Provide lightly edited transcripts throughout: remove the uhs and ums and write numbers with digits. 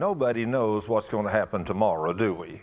Nobody knows what's going to happen tomorrow, do we?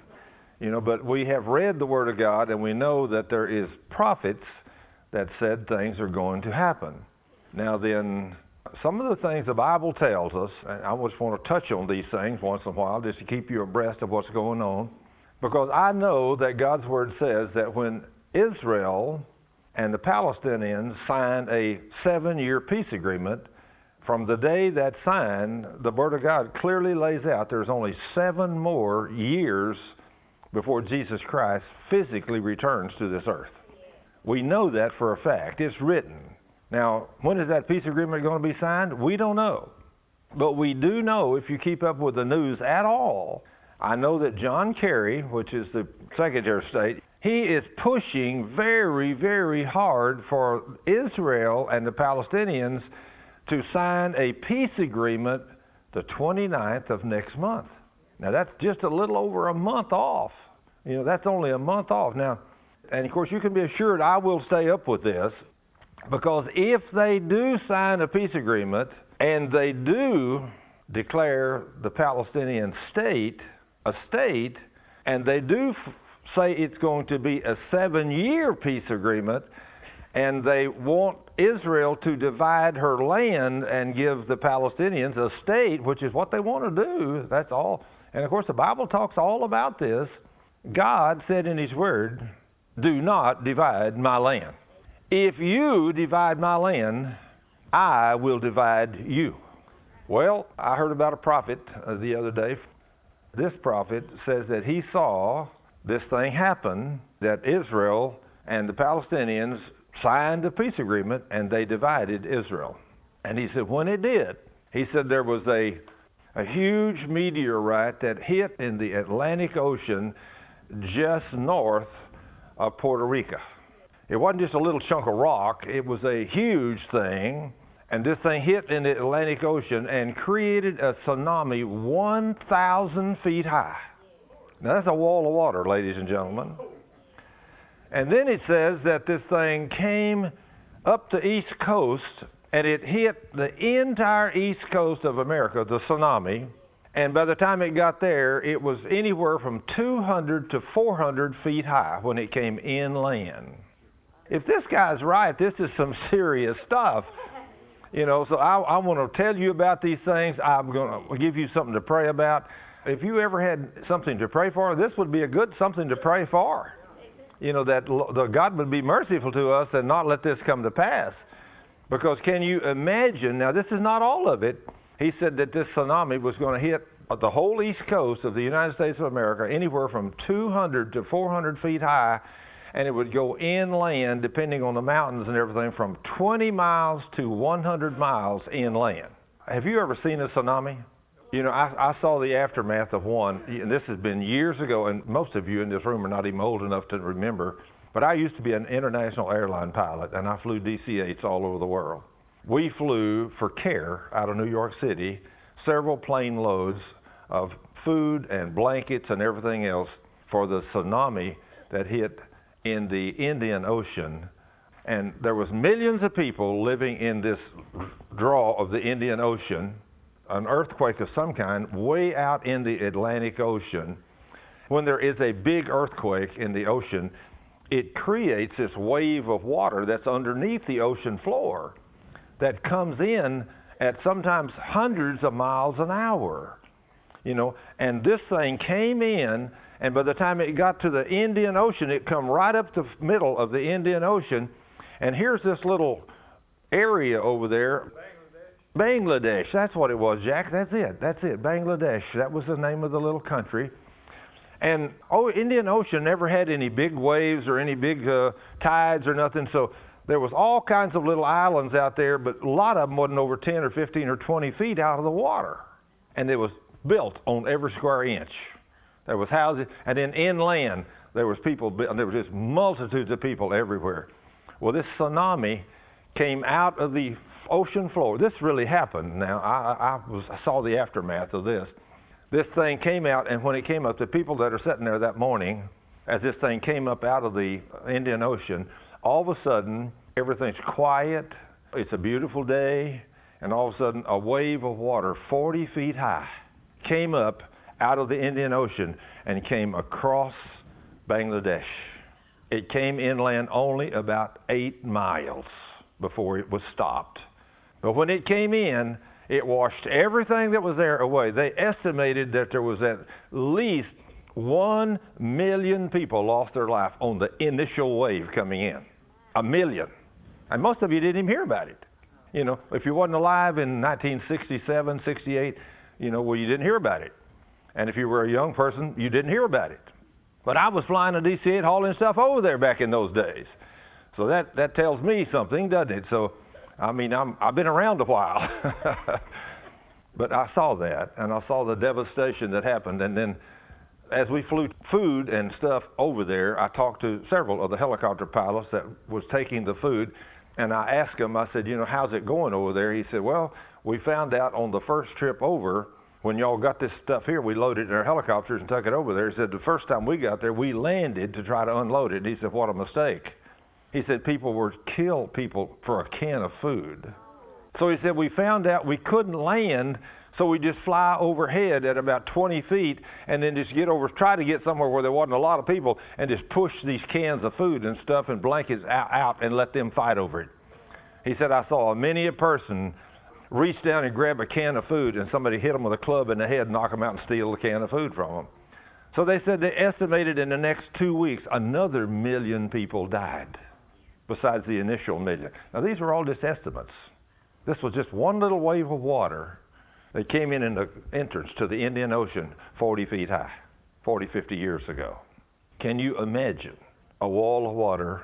But we have read the Word of God, and we know that there is prophets that said things are going to happen. Now then, some of the things the Bible tells us, and I just want to touch on these things once in a while just to keep you abreast of what's going on, because I know that God's Word says that when Israel and the Palestinians signed a 7-year peace agreement, from the day that's signed, the Word of God clearly lays out there's only 7 more years before Jesus Christ physically returns to this earth. We know that for a fact. It's written. Now, when is that peace agreement going to be signed? We don't know. But we do know, if you keep up with the news at all, I know that John Kerry, which is the Secretary of State, he is pushing very, very hard for Israel and the Palestinians to sign a peace agreement the 29th of next month. Now, that's just a little over a month off. That's only a month off. Now, and of course, you can be assured I will stay up with this, because if they do sign a peace agreement and they do declare the Palestinian state a state, and they do say it's going to be a 7-year peace agreement, and they want Israel to divide her land and give the Palestinians a state, which is what they want to do, that's all. And of course, the Bible talks all about this. God said in His Word, do not divide my land. If you divide my land, I will divide you. Well, I heard about a prophet the other day. This prophet says that he saw this thing happen, that Israel and the Palestinians signed a peace agreement and they divided Israel. And he said when it did, he said there was a huge meteorite that hit in the Atlantic Ocean just north of Puerto Rico. It wasn't just a little chunk of rock, it was a huge thing, and this thing hit in the Atlantic Ocean and created a tsunami 1,000 feet high. Now that's a wall of water, ladies and gentlemen. And then it says that this thing came up the East Coast, and it hit the entire East Coast of America, the tsunami. And by the time it got there, it was anywhere from 200 to 400 feet high when it came inland. If this guy's right, this is some serious stuff. So I want to tell you about these things. I'm going to give you something to pray about. If you ever had something to pray for, this would be a good something to pray for. That God would be merciful to us and not let this come to pass. Because can you imagine, now this is not all of it, he said that this tsunami was going to hit the whole East Coast of the United States of America, anywhere from 200 to 400 feet high, and it would go inland, depending on the mountains and everything, from 20 miles to 100 miles inland. Have you ever seen a tsunami? I saw the aftermath of one, and this has been years ago, and most of you in this room are not even old enough to remember, but I used to be an international airline pilot, and I flew DC-8s all over the world. We flew for CARE out of New York City, several plane loads of food and blankets and everything else for the tsunami that hit in the Indian Ocean. And there was millions of people living in this draw of the Indian Ocean, an earthquake of some kind way out in the Atlantic Ocean. When there is a big earthquake in the ocean, it creates this wave of water that's underneath the ocean floor that comes in at sometimes hundreds of miles an hour. And this thing came in, and by the time it got to the Indian Ocean, it come right up the middle of the Indian Ocean, and here's this little area over there. Bangladesh, that's what it was, Jack. That's it, Bangladesh. That was the name of the little country. And Indian Ocean never had any big waves or any big tides or nothing, so there was all kinds of little islands out there, but a lot of them wasn't over 10 or 15 or 20 feet out of the water. And it was built on every square inch. There was houses, and then inland, there was people, and there was just multitudes of people everywhere. Well, this tsunami came out of the ocean floor. This really happened. Now, I saw the aftermath of this. This thing came out, and when it came up, the people that are sitting there that morning, as this thing came up out of the Indian Ocean, all of a sudden, everything's quiet. It's a beautiful day, and all of a sudden, a wave of water 40 feet high came up out of the Indian Ocean and came across Bangladesh. It came inland only about 8 miles before it was stopped. But when it came in, it washed everything that was there away. They estimated that there was at least 1 million people lost their life on the initial wave coming in. 1 million. And most of you didn't even hear about it. You know, if you wasn't alive in 1967, 68, you know, well, you didn't hear about it. And if you were a young person, you didn't hear about it. But I was flying to DC-8 hauling stuff over there back in those days. So that tells me something, doesn't it? So, I mean, I've been around a while. But I saw that, and I saw the devastation that happened. And then as we flew food and stuff over there, I talked to several of the helicopter pilots that was taking the food. And I asked him, I said, you know, how's it going over there? He said, well, we found out on the first trip over, when y'all got this stuff here, we loaded it in our helicopters and took it over there. He said, the first time we got there, we landed to try to unload it. He said, what a mistake. He said, people were kill people for a can of food. So he said, we found out we couldn't land, so we just fly overhead at about 20 feet and then just try to get somewhere where there wasn't a lot of people and just push these cans of food and stuff and blankets out and let them fight over it. He said, I saw many a person reach down and grab a can of food and somebody hit them with a club in the head, knock them out and steal the can of food from them. So they said they estimated in the next 2 weeks another 1 million people died besides the initial million. Now these were all just estimates. This was just one little wave of water that came in the entrance to the Indian Ocean 40 feet high, 40, 50 years ago. Can you imagine a wall of water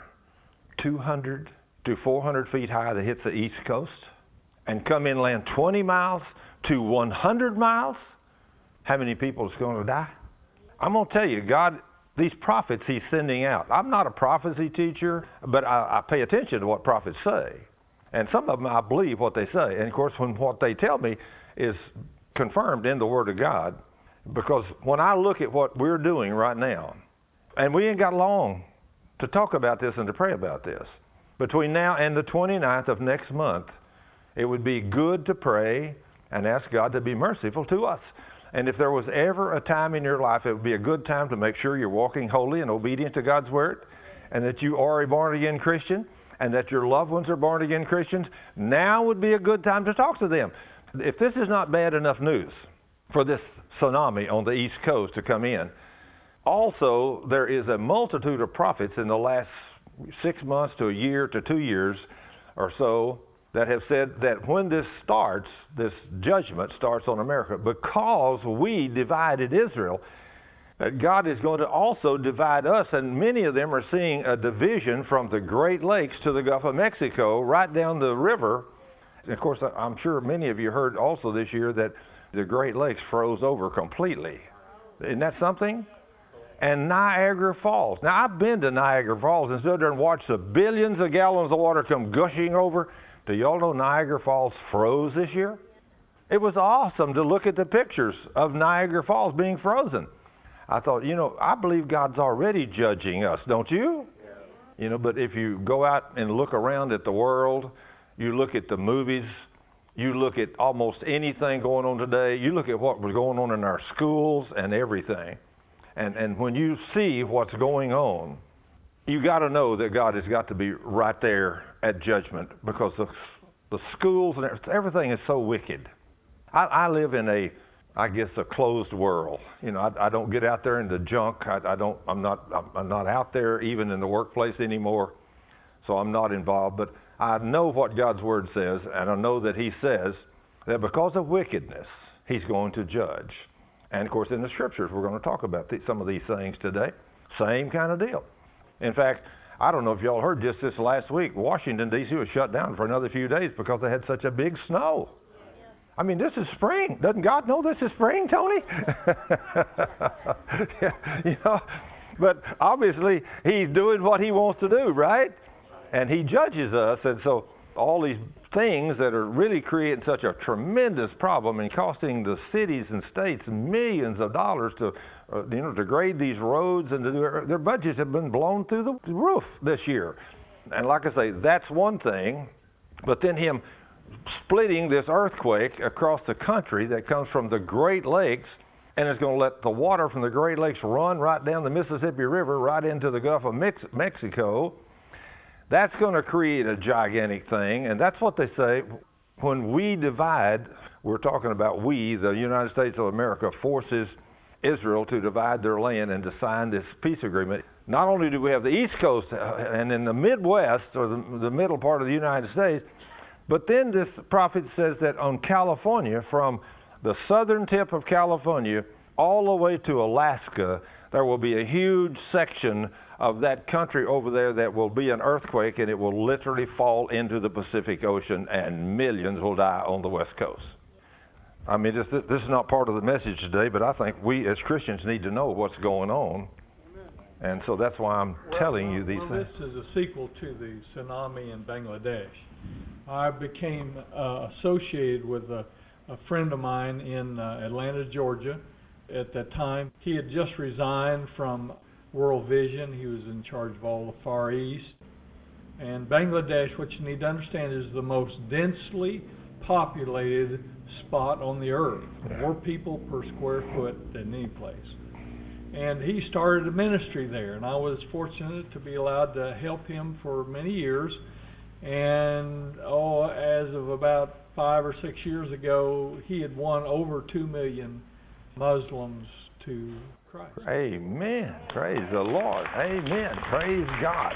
200 to 400 feet high that hits the East Coast and come inland 20 miles to 100 miles? How many people is going to die? I'm going to tell you, God, these prophets he's sending out. I'm not a prophecy teacher, but I pay attention to what prophets say. And some of them, I believe what they say. And of course, when what they tell me is confirmed in the Word of God, because when I look at what we're doing right now, and we ain't got long to talk about this and to pray about this, between now and the 29th of next month, it would be good to pray and ask God to be merciful to us. And if there was ever a time in your life, it would be a good time to make sure you're walking holy and obedient to God's Word, and that you are a born-again Christian, and that your loved ones are born-again Christians. Now would be a good time to talk to them. If this is not bad enough news for this tsunami on the East Coast to come in, also there is a multitude of prophets in the last 6 months to a year to 2 years or so that have said that when this starts, this judgment starts on America, because we divided Israel, that God is going to also divide us, and many of them are seeing a division from the Great Lakes to the Gulf of Mexico, right down the river. And of course, I'm sure many of you heard also this year that the Great Lakes froze over completely. Isn't that something? And Niagara Falls. Now, I've been to Niagara Falls and stood there and watched the billions of gallons of water come gushing over. Do y'all know Niagara Falls froze this year? It was awesome to look at the pictures of Niagara Falls being frozen. I thought, you know, I believe God's already judging us, don't you? Yeah. You know, but if you go out and look around at the world, you look at the movies, you look at almost anything going on today, you look at what was going on in our schools and everything, and when you see what's going on, you got to know that God has got to be right there at judgment, because the schools and everything is so wicked. I live in a closed world. You know, I don't get out there in the junk. I'm not out there even in the workplace anymore, so I'm not involved. But I know what God's Word says, and I know that He says that because of wickedness, He's going to judge. And of course, in the Scriptures, we're going to talk about some of these things today. Same kind of deal. In fact, I don't know if y'all heard, just this last week, Washington, D.C. was shut down for another few days because they had such a big snow. I mean, this is spring. Doesn't God know this is spring, Tony? Yeah, you know, but obviously He's doing what He wants to do, right? And He judges us, and so all these things that are really creating such a tremendous problem and costing the cities and states millions of dollars to, to grade these roads, and to do, their budgets have been blown through the roof this year. And like I say, that's one thing, but then Him splitting this earthquake across the country that comes from the Great Lakes, and it's going to let the water from the Great Lakes run right down the Mississippi River right into the Gulf of Mexico. That's going to create a gigantic thing, and that's what they say. When we divide, we're talking about we, the United States of America, forces Israel to divide their land and to sign this peace agreement. Not only do we have the East Coast and in the Midwest, or the middle part of the United States, but then this prophet says that on California, from the southern tip of California all the way to Alaska, there will be a huge section of that country over there that will be an earthquake, and it will literally fall into the Pacific Ocean, and millions will die on the West Coast. I mean, this is not part of the message today, but I think we as Christians need to know what's going on. And so that's why I'm telling you these things. This is a sequel to the tsunami in Bangladesh. I became associated with a friend of mine in Atlanta, Georgia. At that time, he had just resigned from World Vision. He was in charge of all the Far East. And Bangladesh, what you need to understand, is the most densely populated spot on the earth. More people per square foot than any place. And he started a ministry there, and I was fortunate to be allowed to help him for many years. And as of about 5 or 6 years ago, he had won over 2 million Muslims to Christ. Amen. Praise the Lord. Amen. Praise God.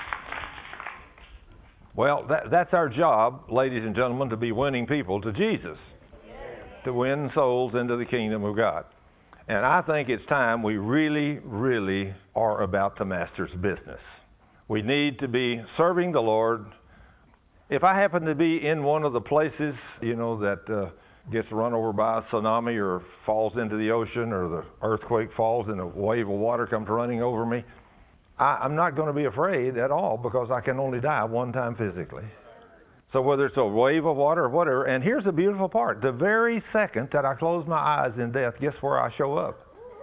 Well, that's our job, ladies and gentlemen, to be winning people to Jesus, to win souls into the kingdom of God. And I think it's time we really, really are about the Master's business. We need to be serving the Lord. If I happen to be in one of the places, that gets run over by a tsunami or falls into the ocean, or the earthquake falls and a wave of water comes running over me, I'm not going to be afraid at all, because I can only die one time physically. So whether it's a wave of water or whatever, and here's the beautiful part. The very second that I close my eyes in death, guess where I show up?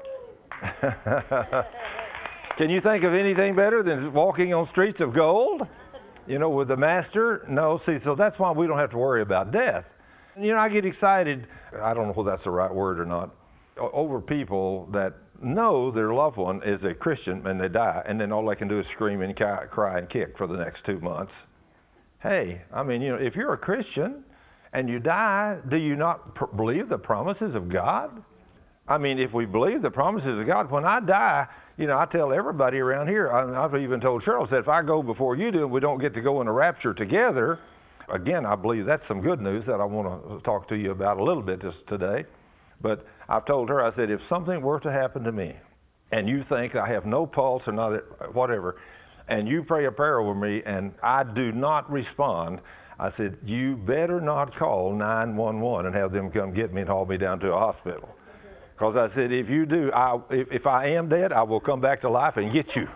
Can you think of anything better than walking on streets of gold? With the Master? No, see, so that's why we don't have to worry about death. I get excited, I don't know if that's the right word or not, over people that know their loved one is a Christian and they die, and then all they can do is scream and cry and kick for the next 2 months. Hey, I mean, if you're a Christian and you die, do you not believe the promises of God? I mean, if we believe the promises of God, when I die, I tell everybody around here, I've even told Cheryl, said, if I go before you do and we don't get to go in a rapture together, again, I believe that's some good news that I want to talk to you about a little bit just today. But I've told her, I said, if something were to happen to me and you think I have no pulse or not whatever, and you pray a prayer over me and I do not respond, I said, you better not call 911 and have them come get me and haul me down to a hospital. Because I said, if you do, if I am dead, I will come back to life and get you.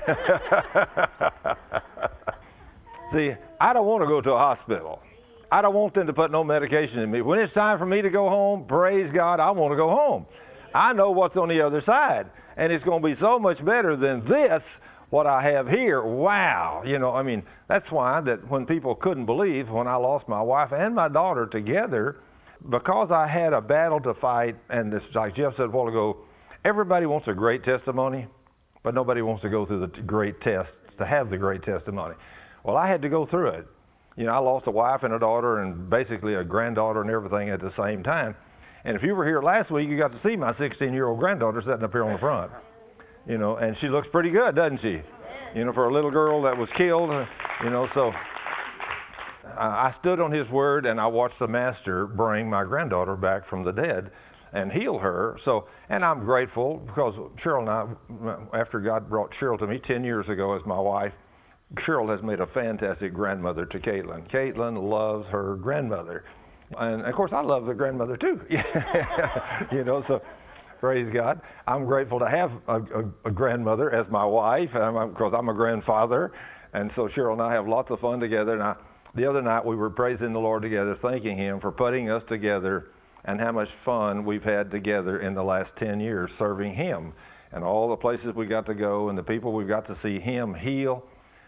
See, I don't want to go to a hospital. I don't want them to put no medication in me. When it's time for me to go home, praise God, I want to go home. I know what's on the other side, and it's going to be so much better than this, what I have here. Wow. That's why that when people couldn't believe when I lost my wife and my daughter together, because I had a battle to fight, and this, like Jeff said a while ago, everybody wants a great testimony, but nobody wants to go through the great test to have the great testimony. Well, I had to go through it. I lost a wife and a daughter and basically a granddaughter and everything at the same time. And if you were here last week, you got to see my 16-year-old granddaughter sitting up here on the front. And she looks pretty good, doesn't she? For a little girl that was killed, so I stood on his word, and I watched the Master bring my granddaughter back from the dead and heal her. So, and I'm grateful because Cheryl and I, after God brought Cheryl to me 10 years ago as my wife, Cheryl has made a fantastic grandmother to Caitlin. Caitlin loves her grandmother. And, of course, I love the grandmother, too. So praise God. I'm grateful to have a grandmother as my wife because I'm a grandfather. And so Cheryl and I have lots of fun together. And the other night we were praising the Lord together, thanking Him for putting us together and how much fun we've had together in the last 10 years serving Him. And all the places we got to go and the people we've got to see Him heal.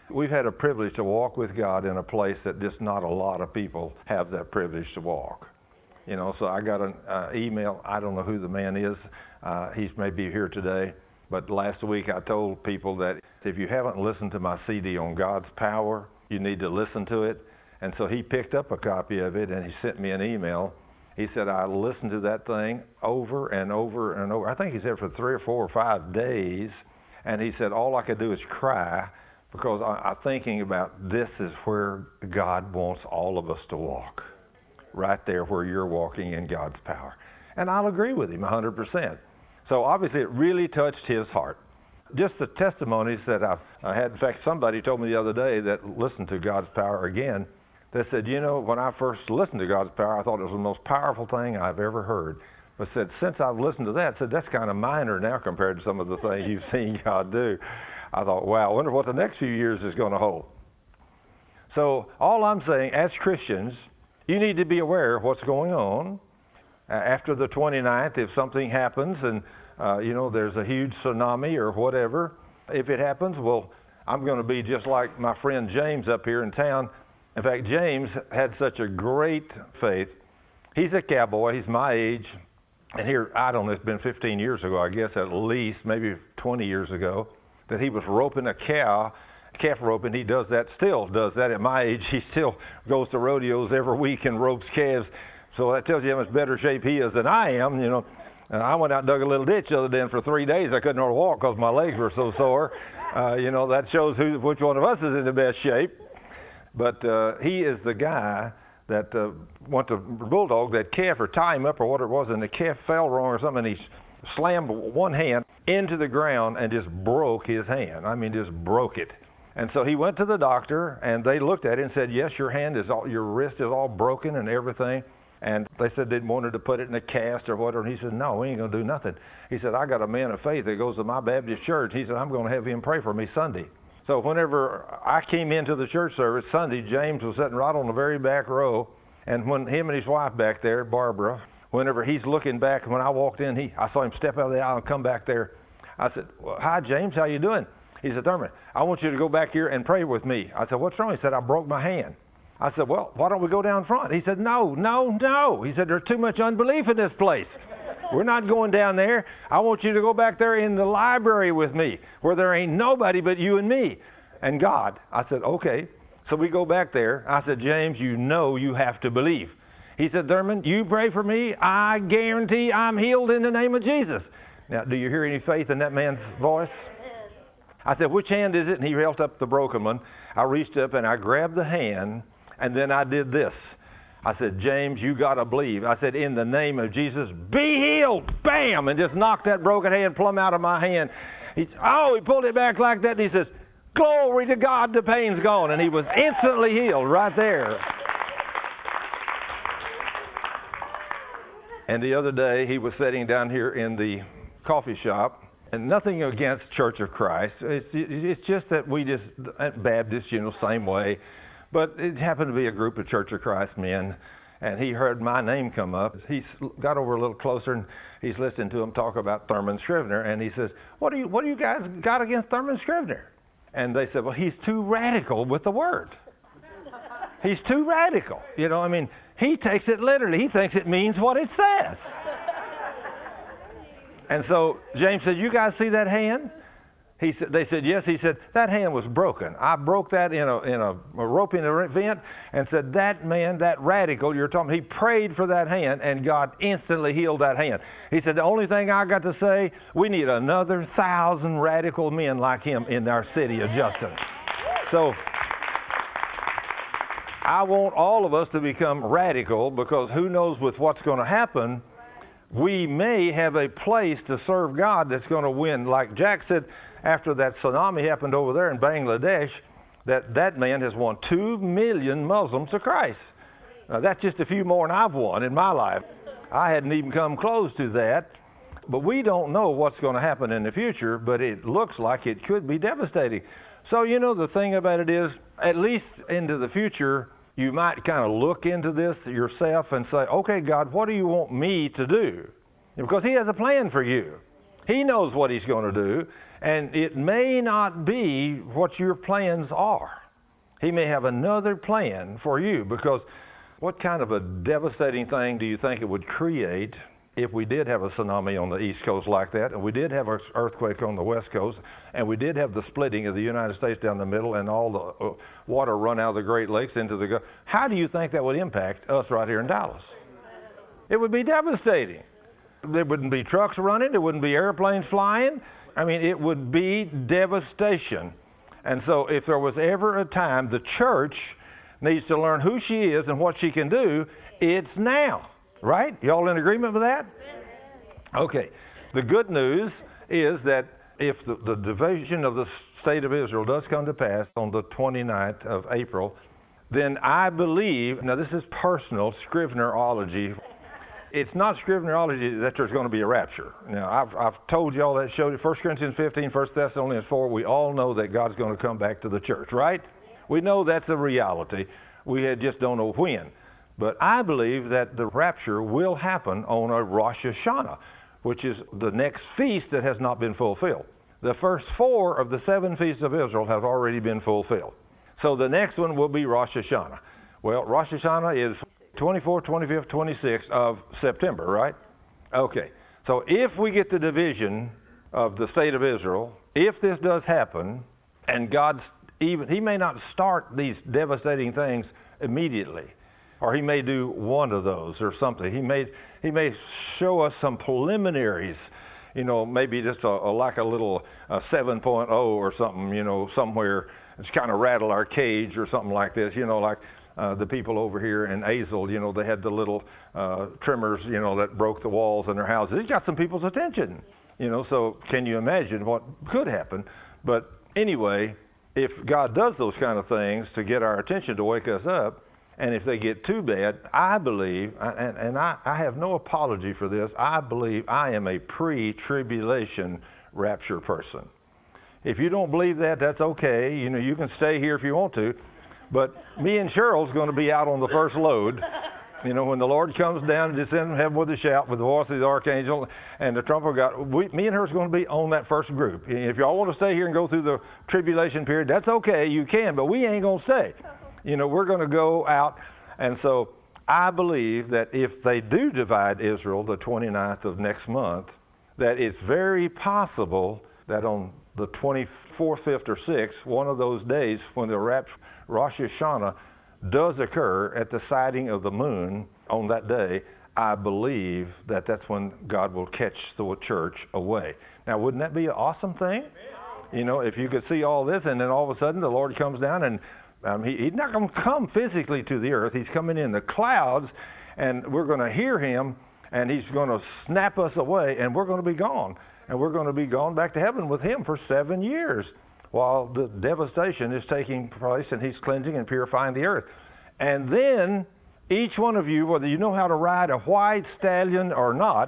We've had a privilege to walk with God in a place that just not a lot of people have that privilege to walk. You know, so I got an email. I don't know who the man is. He's maybe here today. But last week I told people that if you haven't listened to my CD on God's power, you need to listen to it. And so he picked up a copy of it and he sent me an email. He said, I listened to that thing over and over and over. I think he said for 3 or 4 or 5 days. And he said, all I could do is cry because I'm thinking about this is where God wants all of us to walk. Right there where you're walking in God's power. And I'll agree with him 100%. So obviously it really touched his heart. Just the testimonies that I had, in fact, somebody told me the other day that listened to God's power again. They said, you know, when I first listened to God's power, I thought it was the most powerful thing I've ever heard. But said, since I've listened to that, said that's kind of minor now compared to some of the things you've seen God do. I thought, wow, I wonder what the next few years is going to hold. So all I'm saying, as Christians, you need to be aware of what's going on. After the 29th, if something happens and, you know, there's a huge tsunami or whatever, if it happens, well, I'm going to be just like my friend James up here in town. In fact, James had such a great faith. He's a cowboy. He's my age. And here, I don't know, it's been 15 years ago, I guess, at least, maybe 20 years ago, that he was roping a calf roping. He still does that at my age. He still goes to rodeos every week and ropes calves. So that tells you how much better shape he is than I am, you know. And I went out and dug a little ditch the other day, and for 3 days I couldn't hardly walk because my legs were so sore. You know, that shows which one of us is in the best shape. But he is the guy that went to bulldog that calf or tie him up or what it was, and the calf fell wrong or something, and he slammed one hand into the ground and just broke his hand. I mean, just broke it. And so he went to the doctor, and they looked at it and said, yes, your wrist is all broken and everything. And they said they wanted to put it in a cast or whatever. And he said, no, we ain't going to do nothing. He said, I got a man of faith that goes to my Baptist church. He said, I'm going to have him pray for me Sunday. So whenever I came into the church service Sunday, James was sitting right on the very back row. And when him and his wife back there, Barbara, whenever he's looking back, when I walked in, I saw him step out of the aisle and come back there. I said, well, hi, James, how you doing? He said, Thurman, I want you to go back here and pray with me. I said, what's wrong? He said, I broke my hand. I said, well, why don't we go down front? He said, no. He said, there's too much unbelief in this place. We're not going down there. I want you to go back there in the library with me where there ain't nobody but you and me and God. I said, okay. So we go back there. I said, James, you know you have to believe. He said, Thurman, you pray for me. I guarantee I'm healed in the name of Jesus. Now, do you hear any faith in that man's voice? I said, which hand is it? And he held up the broken one. I reached up and I grabbed the hand, and then I did this. I said, James, you got to believe. I said, in the name of Jesus, be healed. Bam! And just knocked that broken hand plumb out of my hand. He pulled it back like that, and he says, glory to God, the pain's gone. And he was instantly healed right there. And the other day, he was sitting down here in the coffee shop, and nothing against Church of Christ. It's just that we just, Baptists, you know, same way. But it happened to be a group of Church of Christ men, and he heard my name come up. He got over a little closer, and he's listening to them talk about Thurman Scrivener, and he says, what do you guys got against Thurman Scrivener? And they said, well, he's too radical with the word. He's too radical. You know, I mean, he takes it literally. He thinks it means what it says. And so James said, you guys see that hand? They said, yes. He said, that hand was broken. I broke that in a roping event, and said, that man, that radical you're talking, he prayed for that hand, and God instantly healed that hand. He said, the only thing I got to say, we need another 1,000 radical men like him in our city of Justin. So I want all of us to become radical, because who knows with what's going to happen. We may have a place to serve God that's going to win. Like Jack said, after that tsunami happened over there in Bangladesh, that man has won 2 million Muslims to Christ. Now, that's just a few more than I've won in my life. I hadn't even come close to that. But we don't know what's going to happen in the future, but it looks like it could be devastating. So, you know, the thing about it is, at least into the future, you might kind of look into this yourself and say, okay, God, what do you want me to do? Because he has a plan for you. He knows what He's going to do, and it may not be what your plans are. He may have another plan for you, because what kind of a devastating thing do you think it would create if we did have a tsunami on the East Coast like that, and we did have an earthquake on the West Coast, and we did have the splitting of the United States down the middle, and all the water run out of the Great Lakes into the Gulf? How do you think that would impact us right here in Dallas? It would be devastating. There wouldn't be trucks running. There wouldn't be airplanes flying. I mean, it would be devastation. And so if there was ever a time the church needs to learn who she is and what she can do, it's now. Right? Y'all in agreement with that? Okay. The good news is that if the division of the state of Israel does come to pass on the 29th of April, then I believe, now this is personal Scrivenerology. It's not Scrivenerology that there's going to be a rapture. Now, I've told y'all that, showed you 1 Corinthians 15, 1 Thessalonians 4. We all know that God's going to come back to the church, right? We know that's a reality. We just don't know when. But I believe that the rapture will happen on a Rosh Hashanah, which is the next feast that has not been fulfilled. The first 4 of the 7 feasts of Israel have already been fulfilled. So the next one will be Rosh Hashanah. Well, Rosh Hashanah is 24th, 25th, 26th of September, right? Okay. So if we get the division of the state of Israel, if this does happen, and He may not start these devastating things immediately, or He may do one of those or something. He may show us some preliminaries, maybe just like a little 7.0 or something, somewhere. It's kind of rattle our cage or something like this, like the people over here in Azle, they had the little trimmers, that broke the walls in their houses. It got some people's attention, so can you imagine what could happen? But anyway, if God does those kind of things to get our attention, to wake us up, and if they get too bad, I believe, and I have no apology for this, I believe I am a pre-tribulation rapture person. If you don't believe that, that's okay. You can stay here if you want to. But me and Cheryl's going to be out on the first load. When the Lord comes down and descends from heaven with a shout, with the voice of the archangel and the trumpet of God, me and her is going to be on that first group. If y'all want to stay here and go through the tribulation period, that's okay. You can, but we ain't going to stay. We're going to go out. And so I believe that if they do divide Israel the 29th of next month, that it's very possible that on the 24th, 5th, or 6th, one of those days when the Rosh Hashanah does occur at the sighting of the moon on that day, I believe that that's when God will catch the church away. Now, wouldn't that be an awesome thing? If you could see all this, and then all of a sudden the Lord comes down, and He's not going to come physically to the earth. He's coming in the clouds, and we're going to hear Him, and He's going to snap us away, and we're going to be gone. And we're going to be gone back to heaven with Him for 7 years while the devastation is taking place, and He's cleansing and purifying the earth. And then each one of you, whether you know how to ride a white stallion or not,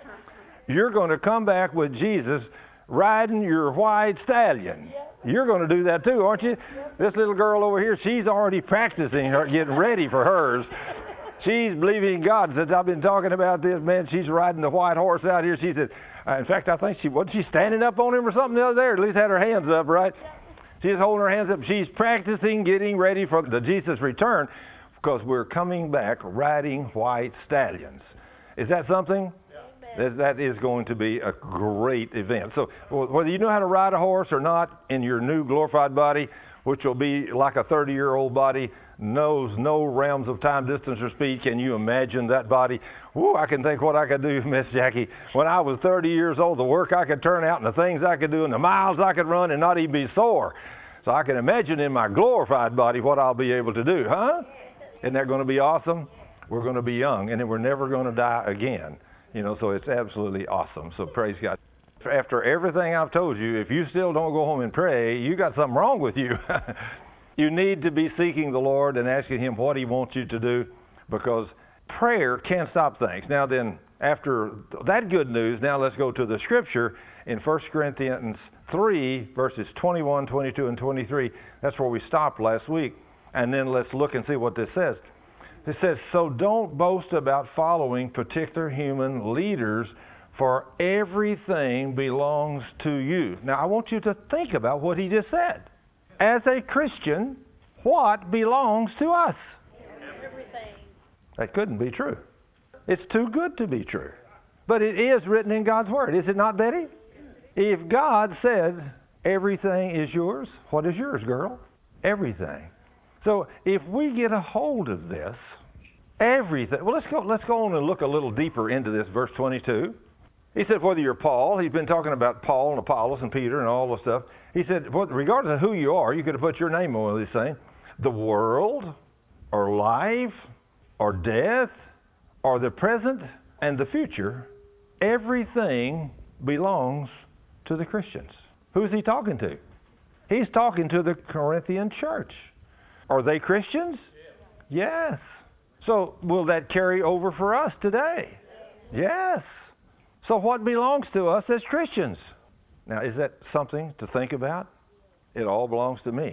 you're going to come back with Jesus riding your white stallion. You're going to do that too, aren't you? This little girl over here, she's already practicing her, getting ready for hers. She's believing God. Since I've been talking about this, man, she's riding the white horse out here. She said, in fact, I think wasn't she standing up on him or something the other day, or at least had her hands up, right? She's holding her hands up. She's practicing getting ready for the Jesus return, because we're coming back riding white stallions. Is that something? That is going to be a great event. So whether you know how to ride a horse or not in your new glorified body, which will be like a 30-year-old body, knows no realms of time, distance, or speed. Can you imagine that body? Woo, I can think what I could do, Miss Jackie. When I was 30 years old, the work I could turn out and the things I could do and the miles I could run and not even be sore. So I can imagine in my glorified body what I'll be able to do, huh? Isn't that going to be awesome? We're going to be young, and then we're never going to die again. So it's absolutely awesome. So praise God. After everything I've told you, if you still don't go home and pray, you got something wrong with you. You need to be seeking the Lord and asking Him what He wants you to do, because prayer can't stop things. Now then, after that good news, now let's go to the Scripture in 1 Corinthians 3, verses 21, 22, and 23. That's where we stopped last week. And then let's look and see what this says. It says, so don't boast about following particular human leaders, For everything belongs to you. Now, I want you to think about what he just said. As a Christian, what belongs to us? Everything. That couldn't be true. It's too good to be true. But it is written in God's Word, is it not, Betty? If God said everything is yours, what is yours, girl? Everything. So if we get a hold of this, everything. Well, let's go on and look a little deeper into this, verse 22. He said, whether you're Paul, he's been talking about Paul and Apollos and Peter and all the stuff. He said, regardless of who you are, you could have put your name on this thing. The world, or life, or death, or the present and the future, everything belongs to the Christians. Who's he talking to? He's talking to the Corinthian church. Are they Christians? Yes. So will that carry over for us today? Yes. So what belongs to us as Christians? Now, is that something to think about? It all belongs to me.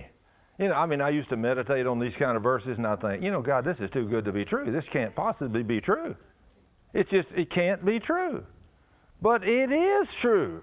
I used to meditate on these kind of verses and I think, God, this is too good to be true. This can't possibly be true. It can't be true. But it is true.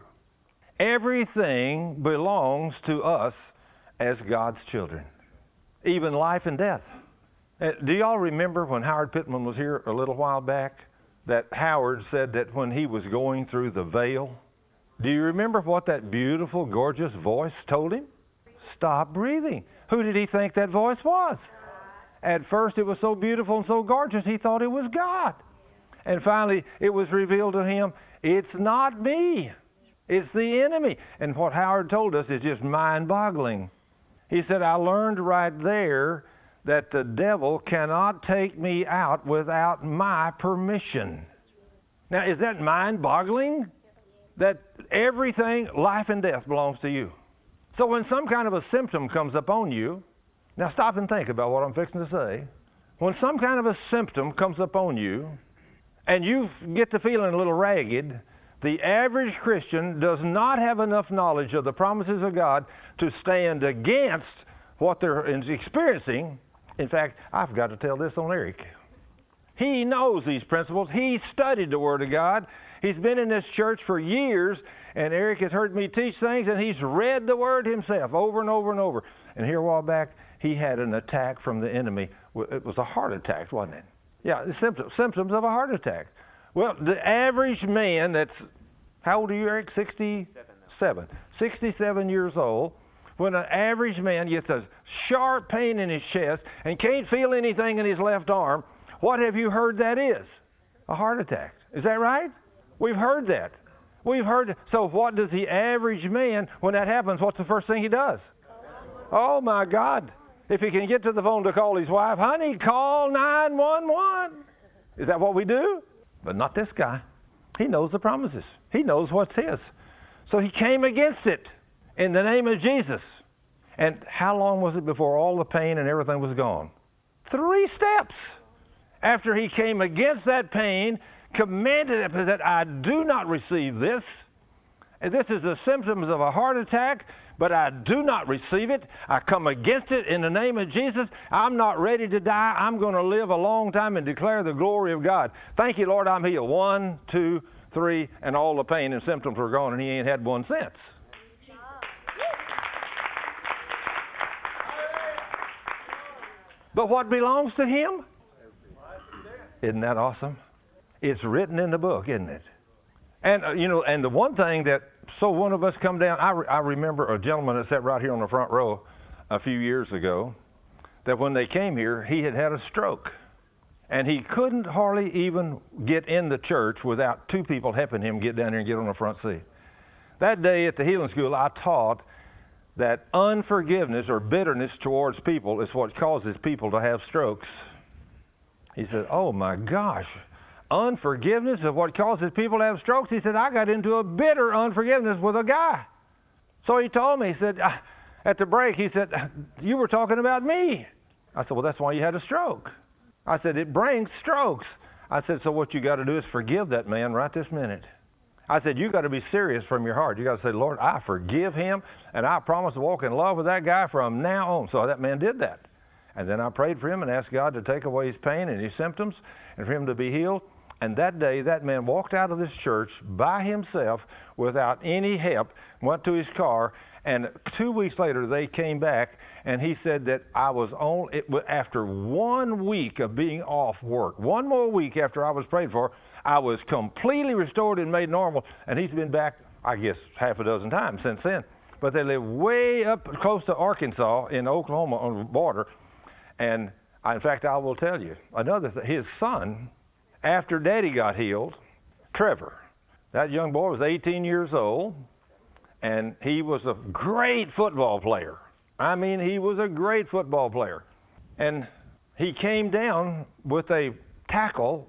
Everything belongs to us as God's children. Even life and death. Do y'all remember when Howard Pittman was here a little while back, that Howard said that when he was going through the veil, do you remember what that beautiful, gorgeous voice told him? Stop breathing. Who did he think that voice was? At first it was so beautiful and so gorgeous he thought it was God. And finally it was revealed to him, it's not me. It's the enemy. And what Howard told us is just mind-boggling. He said, I learned right there that the devil cannot take me out without my permission. Now, is that mind-boggling? That everything, life and death, belongs to you. So when some kind of a symptom comes upon you, now stop and think about what I'm fixing to say. When some kind of a symptom comes upon you, and you get to feeling a little ragged, the average Christian does not have enough knowledge of the promises of God to stand against what they're experiencing. In fact, I've got to tell this on Eric. He knows these principles. He studied the Word of God. He's been in this church for years, and Eric has heard me teach things, and he's read the Word himself over and over and over. And here a while back, he had an attack from the enemy. It was a heart attack, wasn't it? Yeah, the symptoms of a heart attack. Well, the average man that's, how old are you, Eric? 67. 67 years old. When an average man gets a sharp pain in his chest and can't feel anything in his left arm, what have you heard that is? A heart attack. Is that right? We've heard that. So what does the average man, when that happens, what's the first thing he does? Oh my God. If he can get to the phone to call his wife, honey, call 911. Is that what we do? But not this guy. He knows the promises. He knows what's his. So he came against it in the name of Jesus. And how long was it before all the pain and everything was gone? 3 steps. After he came against that pain, commanded it that I do not receive this. And this is the symptoms of a heart attack, but I do not receive it. I come against it in the name of Jesus. I'm not ready to die. I'm going to live a long time and declare the glory of God. Thank you, Lord, I'm healed. 1, 2, 3, and all the pain and symptoms were gone, and he ain't had one since. But what belongs to him? Isn't that awesome? It's written in the book, isn't it? And, and the one thing that, so one of us come down, I remember a gentleman that sat right here on the front row a few years ago, that when they came here, he had a stroke. And he couldn't hardly even get in the church without 2 people helping him get down here and get on the front seat. That day at the healing school, I taught that unforgiveness or bitterness towards people is what causes people to have strokes. He said, oh my gosh, unforgiveness is what causes people to have strokes. He said, I got into a bitter unforgiveness with a guy. So he told me, he said, at the break, he said, you were talking about me. I said, well, that's why you had a stroke. I said, it brings strokes. I said, so what you got to do is forgive that man right this minute. I said, you got to be serious from your heart. You got to say, Lord, I forgive him, and I promise to walk in love with that guy from now on. So that man did that. And then I prayed for him and asked God to take away his pain and his symptoms and for him to be healed. And that day, that man walked out of this church by himself without any help, went to his car, and 2 weeks later they came back, and he said that after 1 week of being off work, one more week after I was prayed for, I was completely restored and made normal, and he's been back, I guess, half a dozen times since then. But they live way up close to Arkansas in Oklahoma on the border, and in fact, I will tell you, his son, after Daddy got healed, Trevor, that young boy was 18 years old, and he was a great football player. I mean, he was a great football player. And he came down with a tackle.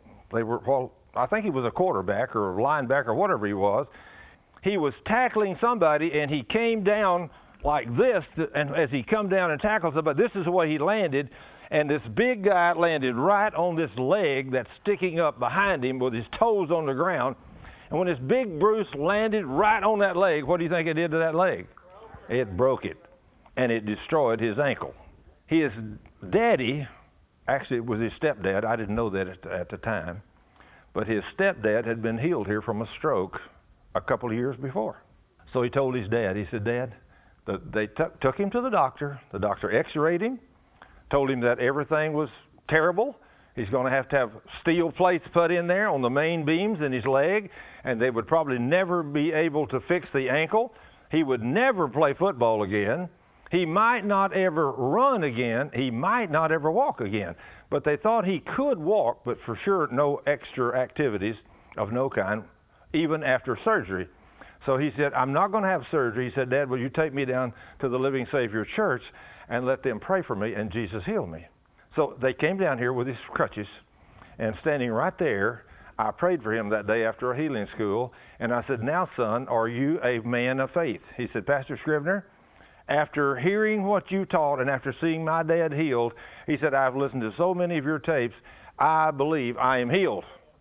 I think he was a quarterback or a linebacker, whatever he was. He was tackling somebody, and he came down like this, and as he come down and tackled somebody, this is the way he landed. And this big guy landed right on this leg that's sticking up behind him with his toes on the ground. And when this big Bruce landed right on that leg, what do you think it did to that leg? It broke it, and it destroyed his ankle. His daddy, actually it was his stepdad, I didn't know that at the time, but his stepdad had been healed here from a stroke a couple of years before. So he told his dad, he said, Dad, they took him to the doctor x-rayed him, told him that everything was terrible. He's going to have steel plates put in there on the main beams in his leg, and they would probably never be able to fix the ankle. He would never play football again. He might not ever run again. He might not ever walk again. But they thought he could walk, but for sure no extra activities of no kind, even after surgery. So he said, I'm not going to have surgery. He said, Dad, will you take me down to the Living Savior Church and let them pray for me, and Jesus healed me. So they came down here with his crutches, and standing right there, I prayed for him that day after a healing school, and I said, now, son, are you a man of faith? He said, Pastor Scrivener, after hearing what you taught and after seeing my dad healed, he said, I've listened to so many of your tapes, I believe I am healed.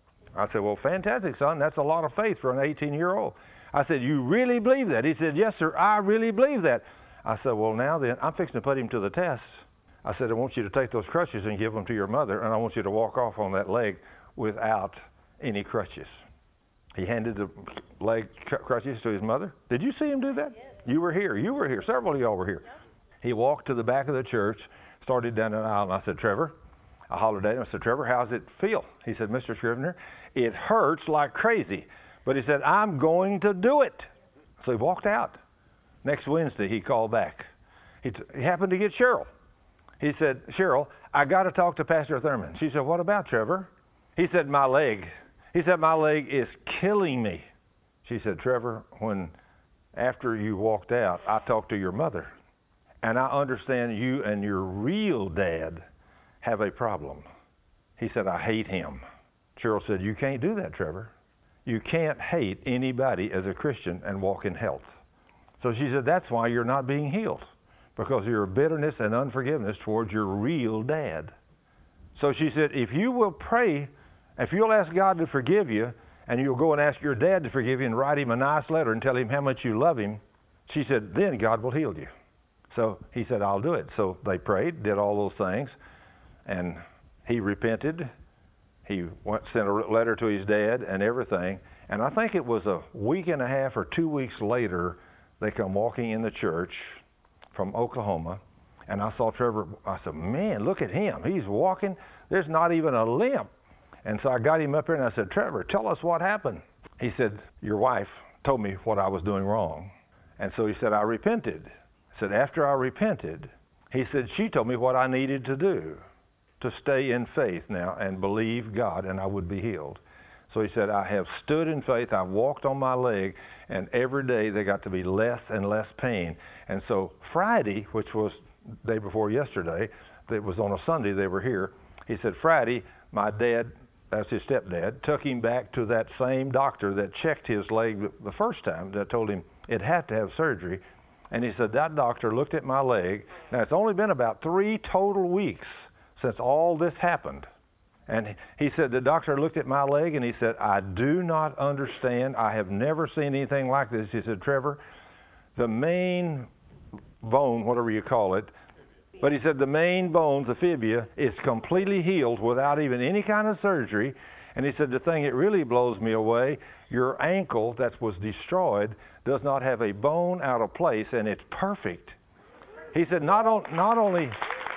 I said, well, fantastic, son. That's a lot of faith for an 18-year-old. I said, you really believe that? He said, yes, sir, I really believe that. I said, well, now then, I'm fixing to put him to the test. I said, I want you to take those crutches and give them to your mother, and I want you to walk off on that leg without any crutches. He handed the leg crutches to his mother. Did you see him do that? Yes. You were here. You were here. Several of y'all were here. Yep. He walked to the back of the church, started down an aisle, and I said, Trevor, I hollered at him. I said, Trevor, how's it feel? He said, Mr. Scrivener, it hurts like crazy. But he said, I'm going to do it. So he walked out. Next Wednesday, he called back. He happened to get Cheryl. He said, Cheryl, I got to talk to Pastor Thurman. She said, what about, Trevor? He said, my leg. He said, my leg is killing me. She said, Trevor, after you walked out, I talked to your mother, and I understand you and your real dad have a problem. He said, I hate him. Cheryl said, you can't do that, Trevor. You can't hate anybody as a Christian and walk in health. So she said, that's why you're not being healed, because of your bitterness and unforgiveness towards your real dad. So she said, if you will pray, if you'll ask God to forgive you, and you'll go and ask your dad to forgive you and write him a nice letter and tell him how much you love him, she said, then God will heal you. So he said, I'll do it. So they prayed, did all those things, and he repented. He sent a letter to his dad and everything. And I think it was a week and a half or 2 weeks later, they come walking in the church from Oklahoma, and I saw Trevor. I said, man, look at him. He's walking. There's not even a limp. And so I got him up here, and I said, Trevor, tell us what happened. He said, your wife told me what I was doing wrong. And so he said, I repented. I said, after I repented, he said, she told me what I needed to do to stay in faith now and believe God, and I would be healed. So he said, I have stood in faith, I've walked on my leg, and every day they got to be less and less pain. And so Friday, which was the day before yesterday, it was on a Sunday they were here, he said, Friday, my dad, that's his stepdad, took him back to that same doctor that checked his leg the first time, that told him it had to have surgery. And he said, that doctor looked at my leg. Now, it's only been about 3 total weeks since all this happened. And he said, the doctor looked at my leg and he said, I do not understand. I have never seen anything like this. He said, Trevor, the main bone, whatever you call it, but he said the main bones, the fibia, is completely healed without even any kind of surgery. And he said, the thing that really blows me away, your ankle that was destroyed does not have a bone out of place, and it's perfect. He said, not only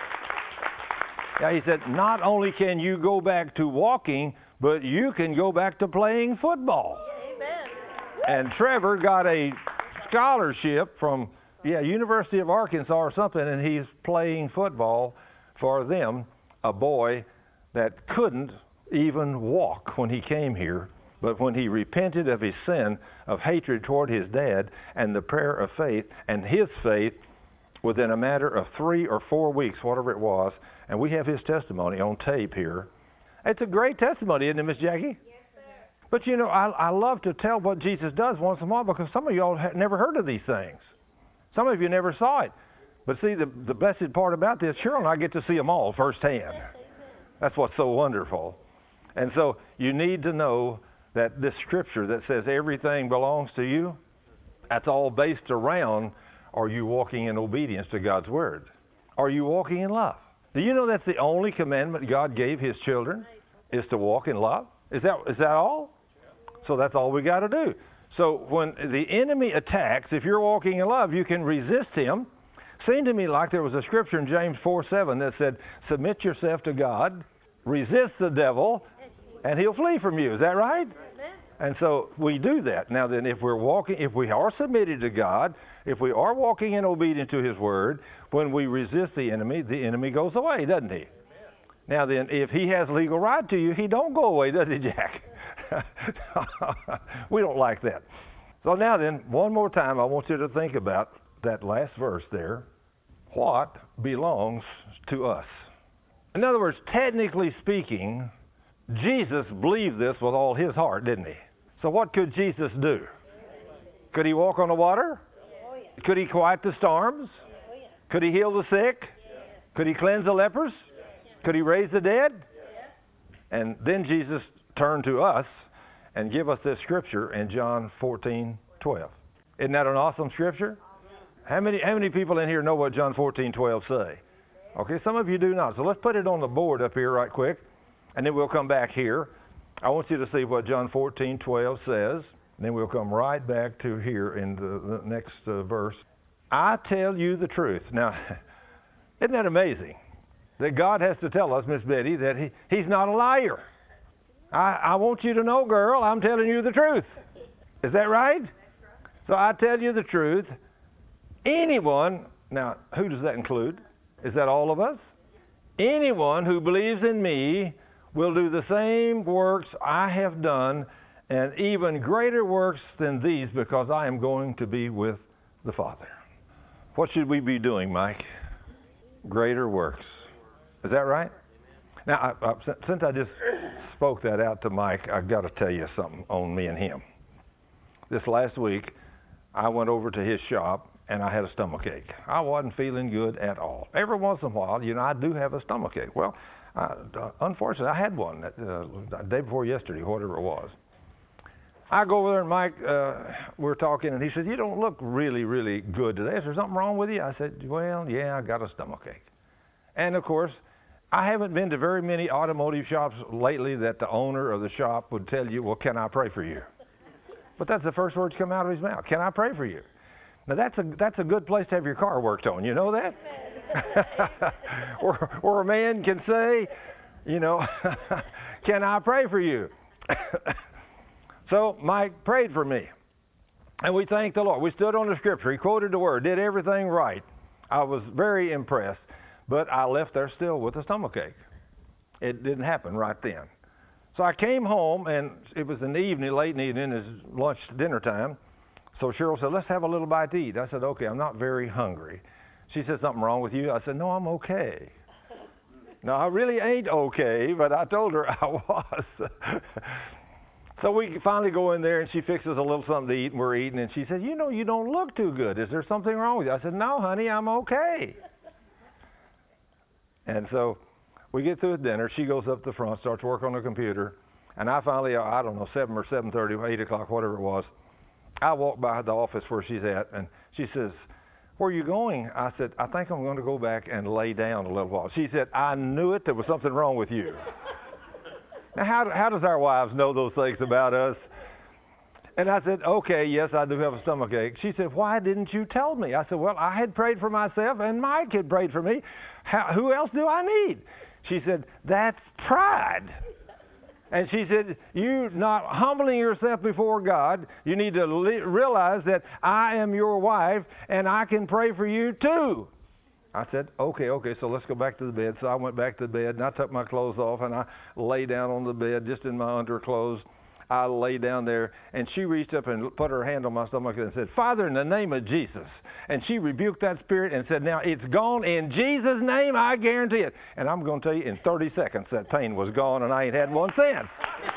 can you go back to walking, but you can go back to playing football. Amen. And Trevor got a scholarship from University of Arkansas or something, and he's playing football for them, a boy that couldn't even walk when he came here, but when he repented of his sin of hatred toward his dad and the prayer of faith, and his faith within a matter of 3 or 4 weeks, whatever it was, and we have his testimony on tape here. It's a great testimony, isn't it, Miss Jackie? Yes, sir. But you know, I love to tell what Jesus does once in a while, because some of y'all never heard of these things. Some of you never saw it. But see, the blessed part about this, Cheryl and I get to see them all firsthand. That's what's so wonderful. And so you need to know that this scripture that says everything belongs to you, that's all based around, are you walking in obedience to God's word? Are you walking in love? Do you know that's the only commandment God gave his children, is to walk in love? Is that all? So that's all we got to do. So when the enemy attacks, if you're walking in love, you can resist him. Seemed to me like there was a scripture in James 4:7 that said, submit yourself to God, resist the devil, and he'll flee from you. Is that right? Amen. And so we do that. Now then, if we are submitted to God, if we are walking in obedience to his word, when we resist the enemy goes away, doesn't he? Amen. Now then, if he has legal right to you, he don't go away, does he, Jack? We don't like that. So now then, one more time, I want you to think about that last verse there. What belongs to us? In other words, technically speaking, Jesus believed this with all his heart, didn't he? So what could Jesus do? Could he walk on the water? Oh, yes. Could he quiet the storms? Oh, yes. Could he heal the sick? Yes. Could he cleanse the lepers? Yes. Could he raise the dead? Yes. And then Jesus turned to us and give us this scripture in John 14:12. Isn't that an awesome scripture? How many people in here know what John 14:12 say? Okay, some of you do not. So let's put it on the board up here right quick, and then we'll come back here. I want you to see what John 14:12 says, and then we'll come right back to here in the next verse. I tell you the truth. Now, isn't that amazing? That God has to tell us, Miss Betty, that he's not a liar. I want you to know, girl, I'm telling you the truth. Is that right? So I tell you the truth. Anyone, now who does that include? Is that all of us? Anyone who believes in me will do the same works I have done, and even greater works than these, because I am going to be with the Father. What should we be doing, Mike? Greater works. Is that right? Now, since I just spoke that out to Mike, I've got to tell you something on me and him. This last week, I went over to his shop, and I had a stomachache. I wasn't feeling good at all. Every once in a while, I do have a stomachache. Well, unfortunately, I had one the day before yesterday, whatever it was. I go over there, and Mike, we're talking, and he said, you don't look really, really good today. Is there something wrong with you? I said, well, yeah, I got a stomachache. And, of course, I haven't been to very many automotive shops lately that the owner of the shop would tell you, well, can I pray for you? But that's the first words come out of his mouth. Can I pray for you? Now, that's a good place to have your car worked on. You know that? Where a man can say, can I pray for you? So Mike prayed for me. And we thanked the Lord. We stood on the scripture. He quoted the word, did everything right. I was very impressed. But I left there still with a stomachache. It didn't happen right then. So I came home, and it was in the evening, late in the evening, it was dinner time. So Cheryl said, let's have a little bite to eat. I said, okay, I'm not very hungry. She said, something wrong with you? I said, no, I'm okay. No, I really ain't okay, but I told her I was. So we finally go in there, and she fixes a little something to eat, and we're eating, and she said, you don't look too good. Is there something wrong with you? I said, no, honey, I'm okay. And so we get through with dinner. She goes up to the front, starts working on the computer. And I finally, 7 or 7:30, 8 o'clock, whatever it was, I walk by the office where she's at, and she says, where are you going? I said, I think I'm going to go back and lay down a little while. She said, I knew it. There was something wrong with you. Now, how does our wives know those things about us? And I said, okay, yes, I do have a stomach ache. She said, why didn't you tell me? I said, well, I had prayed for myself, and Mike had prayed for me. Who else do I need? She said, that's pride. And she said, you not humbling yourself before God, you need to realize that I am your wife, and I can pray for you too. I said, okay, so let's go back to the bed. So I went back to the bed, and I took my clothes off, and I lay down on the bed just in my underclothes. I lay down there, and she reached up and put her hand on my stomach and said, Father, in the name of Jesus. And she rebuked that spirit and said, now it's gone in Jesus' name, I guarantee it. And I'm going to tell you, in 30 seconds, that pain was gone, and I ain't had one since.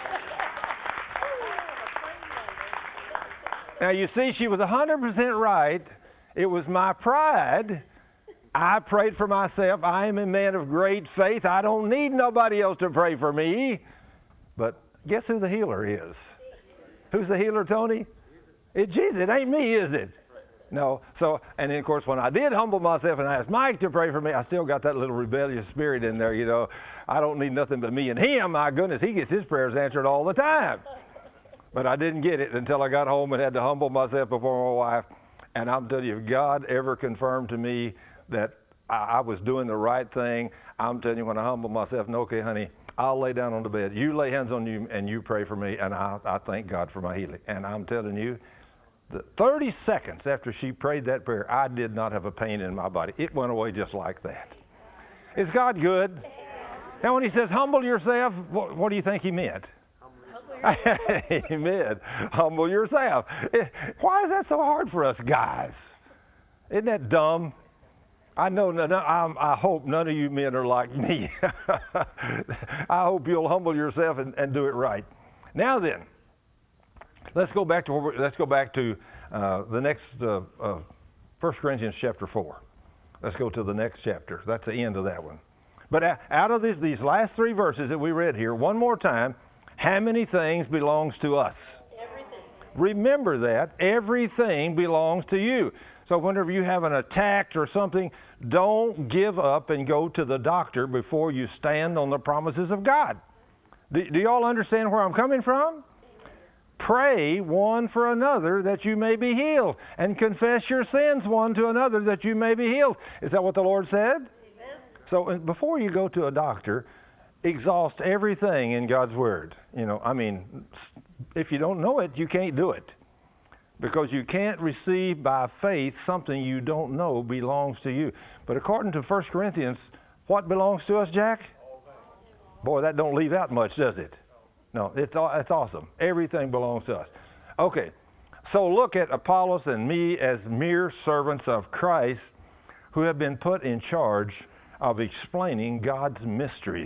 Now, you see, she was 100% right. It was my pride. I prayed for myself. I am a man of great faith. I don't need nobody else to pray for me. But guess who the healer is? Who's the healer, Tony? It's Jesus. It ain't me, is it? No. So, and then, of course, when I did humble myself and asked Mike to pray for me, I still got that little rebellious spirit in there, you know. I don't need nothing but me and him. My goodness, he gets his prayers answered all the time. But I didn't get it until I got home and had to humble myself before my wife. And I'm telling you, if God ever confirmed to me that I was doing the right thing, I'm telling you, when I humble myself, and okay, honey, I'll lay down on the bed. You lay hands on you and you pray for me, and I thank God for my healing. And I'm telling you, the 30 seconds after she prayed that prayer, I did not have a pain in my body. It went away just like that. Is God good? Now, when he says humble yourself, what do you think he meant? Amen. Humble yourself. Why is that so hard for us guys? Isn't that dumb? I know. I hope none of you men are like me. I hope you'll humble yourself and do it right. Now then, let's go back to the next 1 Corinthians chapter 4. Let's go to the next chapter. That's the end of that one. But out of these last three verses that we read here, one more time, how many things belongs to us? Everything. Remember that. Everything belongs to you. So whenever you have an attack or something, don't give up and go to the doctor before you stand on the promises of God. Do you all understand where I'm coming from? Pray one for another that you may be healed, and confess your sins one to another that you may be healed. Is that what the Lord said? Amen. So before you go to a doctor, exhaust everything in God's Word. You know, I mean, if you don't know it, you can't do it. Because you can't receive by faith something you don't know belongs to you. But according to 1 Corinthians, what belongs to us, Jack? Boy, that don't leave out much, does it? No, it's awesome. Everything belongs to us. Okay, so look at Apollos and me as mere servants of Christ who have been put in charge of explaining God's mysteries.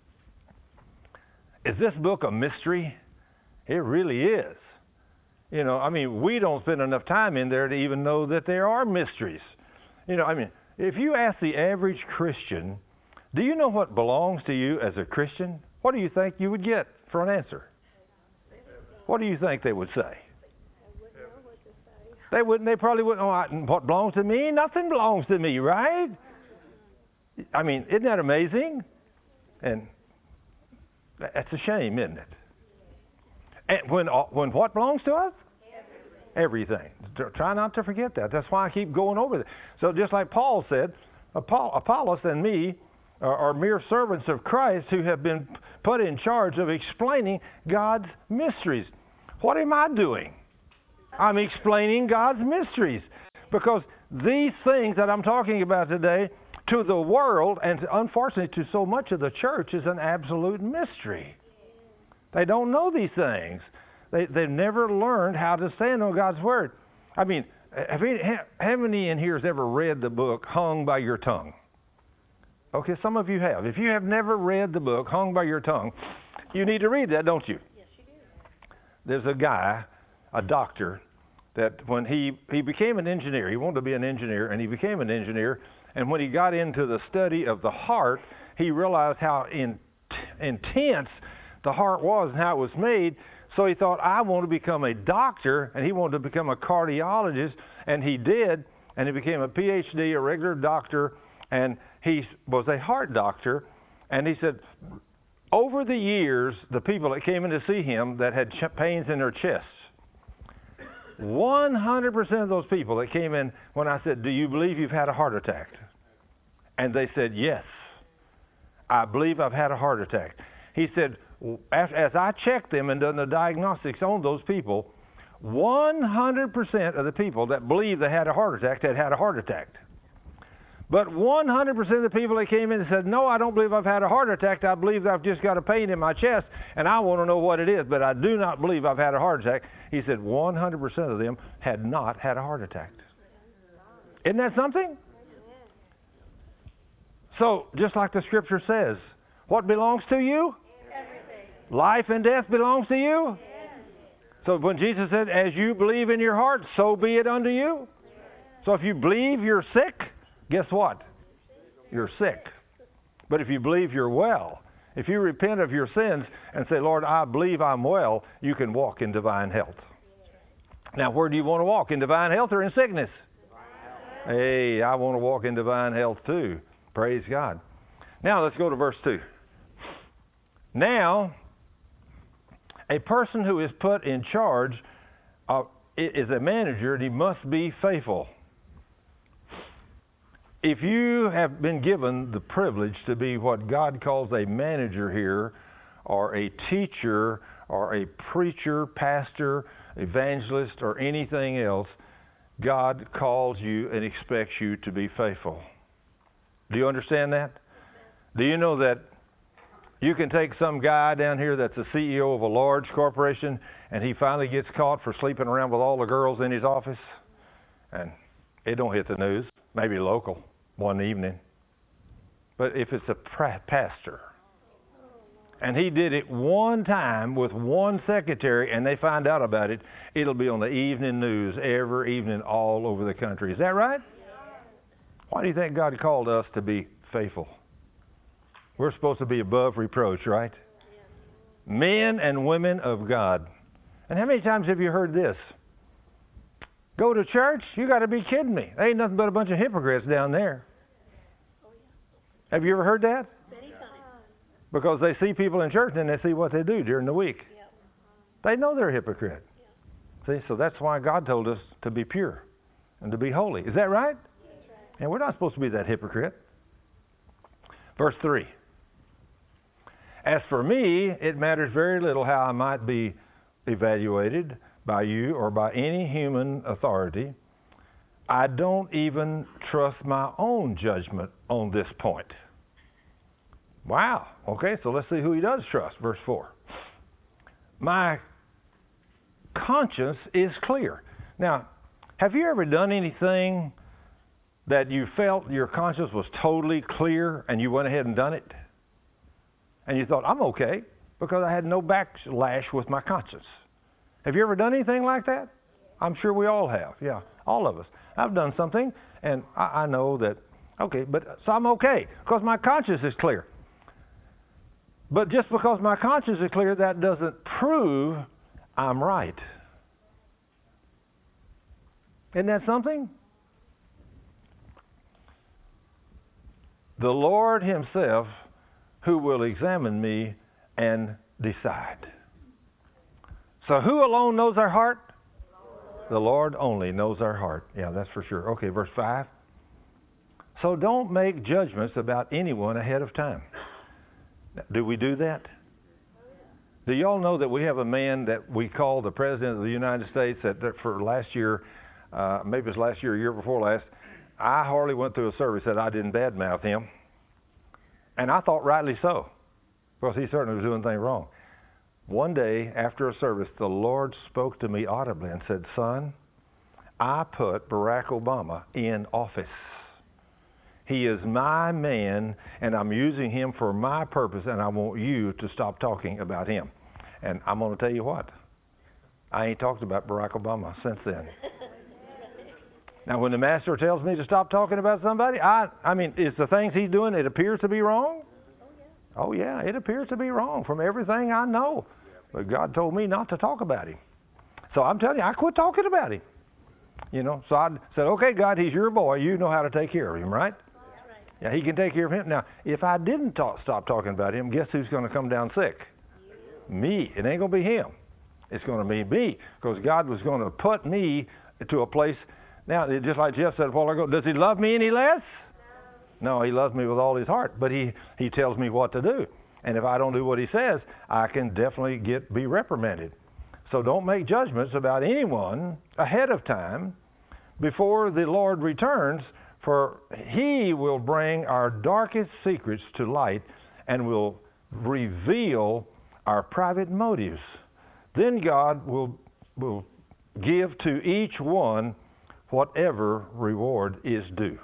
Is this book a mystery? It really is. You know, I mean, we don't spend enough time in there to even know that there are mysteries. You know, I mean, if you ask the average Christian, do you know what belongs to you as a Christian? What do you think you would get for an answer? What do you think they would say? I wouldn't know what to say. They wouldn't. They probably wouldn't know what belongs to me. Nothing belongs to me, right? I mean, isn't that amazing? And that's a shame, isn't it? And when what belongs to us? Everything. Try not to forget that. That's why I keep going over it. So just like Paul said, Apollos and me are mere servants of Christ who have been put in charge of explaining God's mysteries. What am I doing? I'm explaining God's mysteries. Because these things that I'm talking about today, to the world, and unfortunately to so much of the church, is an absolute mystery. They don't know these things. They've never learned how to stand on God's Word. I mean, how many in here has ever read the book Hung by Your Tongue? Okay, some of you have. If you have never read the book Hung by Your Tongue, you need to read that, don't you? Yes, you do. There's a guy, a doctor, that when he became an engineer, he wanted to be an engineer, and he became an engineer, and when he got into the study of the heart, he realized how intense the heart was and how it was made. So he thought, I want to become a doctor, and he wanted to become a cardiologist, and he did, and he became a PhD, a regular doctor, and he was a heart doctor, and he said, over the years, the people that came in to see him that had pains in their chests, 100% of those people that came in, when I said, do you believe you've had a heart attack? And they said, yes, I believe I've had a heart attack. He said, as I checked them and done the diagnostics on those people, 100% of the people that believed they had a heart attack had had a heart attack. But 100% of the people that came in and said, no, I don't believe I've had a heart attack. I believe I've just got a pain in my chest, and I want to know what it is, but I do not believe I've had a heart attack. He said 100% of them had not had a heart attack. Isn't that something? So, just like the Scripture says, what belongs to you? Everything. Life and death belongs to you? So when Jesus said, as you believe in your heart, so be it unto you. So if you believe you're sick, guess what? You're sick. But if you believe you're well, if you repent of your sins and say, Lord, I believe I'm well, you can walk in divine health. Now, where do you want to walk? In divine health or in sickness? Hey, I want to walk in divine health too. Praise God. Now, let's go to verse 2. Now, a person who is put in charge is a manager, and he must be faithful. If you have been given the privilege to be what God calls a manager here, or a teacher, or a preacher, pastor, evangelist, or anything else, God calls you and expects you to be faithful. Do you understand that? Do you know that you can take some guy down here that's the CEO of a large corporation, and he finally gets caught for sleeping around with all the girls in his office, and it don't hit the news, maybe local, one evening. But if it's a pastor, and he did it one time with one secretary, and they find out about it, it'll be on the evening news every evening all over the country. Is that right? Why do you think God called us to be faithful? We're supposed to be above reproach, right? Men and women of God. And how many times have you heard this? Go to church? You got to be kidding me. There ain't nothing but a bunch of hypocrites down there. Have you ever heard that? Because they see people in church and they see what they do during the week. They know they're a hypocrite. See, so that's why God told us to be pure and to be holy. Is that right? And we're not supposed to be that hypocrite. Verse 3. As for me, it matters very little how I might be evaluated by you or by any human authority. I don't even trust my own judgment on this point. Wow. Okay, so let's see who he does trust. Verse 4. My conscience is clear. Now, have you ever done anything that you felt your conscience was totally clear and you went ahead and done it? And you thought, I'm okay because I had no backlash with my conscience. Have you ever done anything like that? I'm sure we all have. Yeah, all of us. I've done something and I know that, okay, so I'm okay because my conscience is clear. But just because my conscience is clear, that doesn't prove I'm right. Isn't that something? The Lord himself who will examine me and decide. So who alone knows our heart? The Lord only knows our heart. Yeah, that's for sure. Okay, verse 5. So don't make judgments about anyone ahead of time. Do we do that? Do y'all know that we have a man that we call the President of the United States that for last year, maybe it was last year or year before last, I hardly went through a service that I didn't badmouth him. And I thought rightly so, because he certainly was doing things wrong. One day after a service, the Lord spoke to me audibly and said, son, I put Barack Obama in office. He is my man, and I'm using him for my purpose, and I want you to stop talking about him. And I'm going to tell you what, I ain't talked about Barack Obama since then. Now, when the master tells me to stop talking about somebody, I mean, is the things he's doing, it appears to be wrong? Oh, yeah, it appears to be wrong from everything I know. But God told me not to talk about him. So I'm telling you, I quit talking about him. You know, so I said, okay, God, he's your boy. You know how to take care of him, right? Yeah, he can take care of him. Now, if I didn't stop talking about him, guess who's going to come down sick? Me. It ain't going to be him. It's going to be me, because God was going to put me to a place. Now, just like Jeff said a while ago, does he love me any less? No, he loves me with all his heart, but he tells me what to do. And if I don't do what he says, I can definitely be reprimanded. So don't make judgments about anyone ahead of time before the Lord returns, for he will bring our darkest secrets to light and will reveal our private motives. Then God will give to each one whatever reward is due.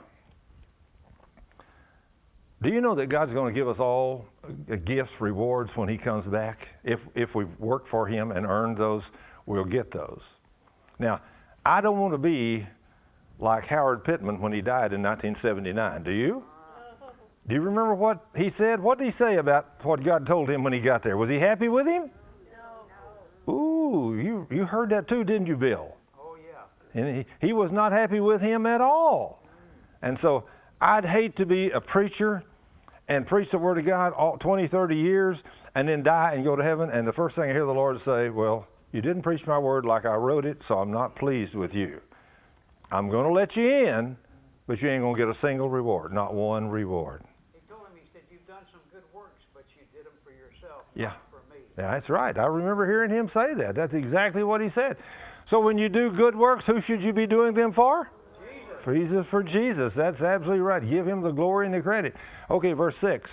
Do you know that God's going to give us all gifts, rewards when he comes back? If we work for him and earn those, we'll get those. Now, I don't want to be like Howard Pittman when he died in 1979. Do you? Do you remember what he said? What did he say about what God told him when he got there? Was he happy with him? No. Ooh, you heard that too, didn't you, Bill? Oh, yeah. And he was not happy with him at all. And so I'd hate to be a preacher and preach the Word of God 20, 30 years and then die and go to heaven, and the first thing I hear the Lord say, well, you didn't preach my Word like I wrote it, so I'm not pleased with you. I'm going to let you in, but you ain't going to get a single reward, not one reward. He told him, he said, you've done some good works, but you did them for yourself, yeah. not for me. Yeah, that's right. I remember hearing him say that. That's exactly what he said. So when you do good works, who should you be doing them for? For Jesus. That's absolutely right. Give him the glory and the credit. Okay, verse 6.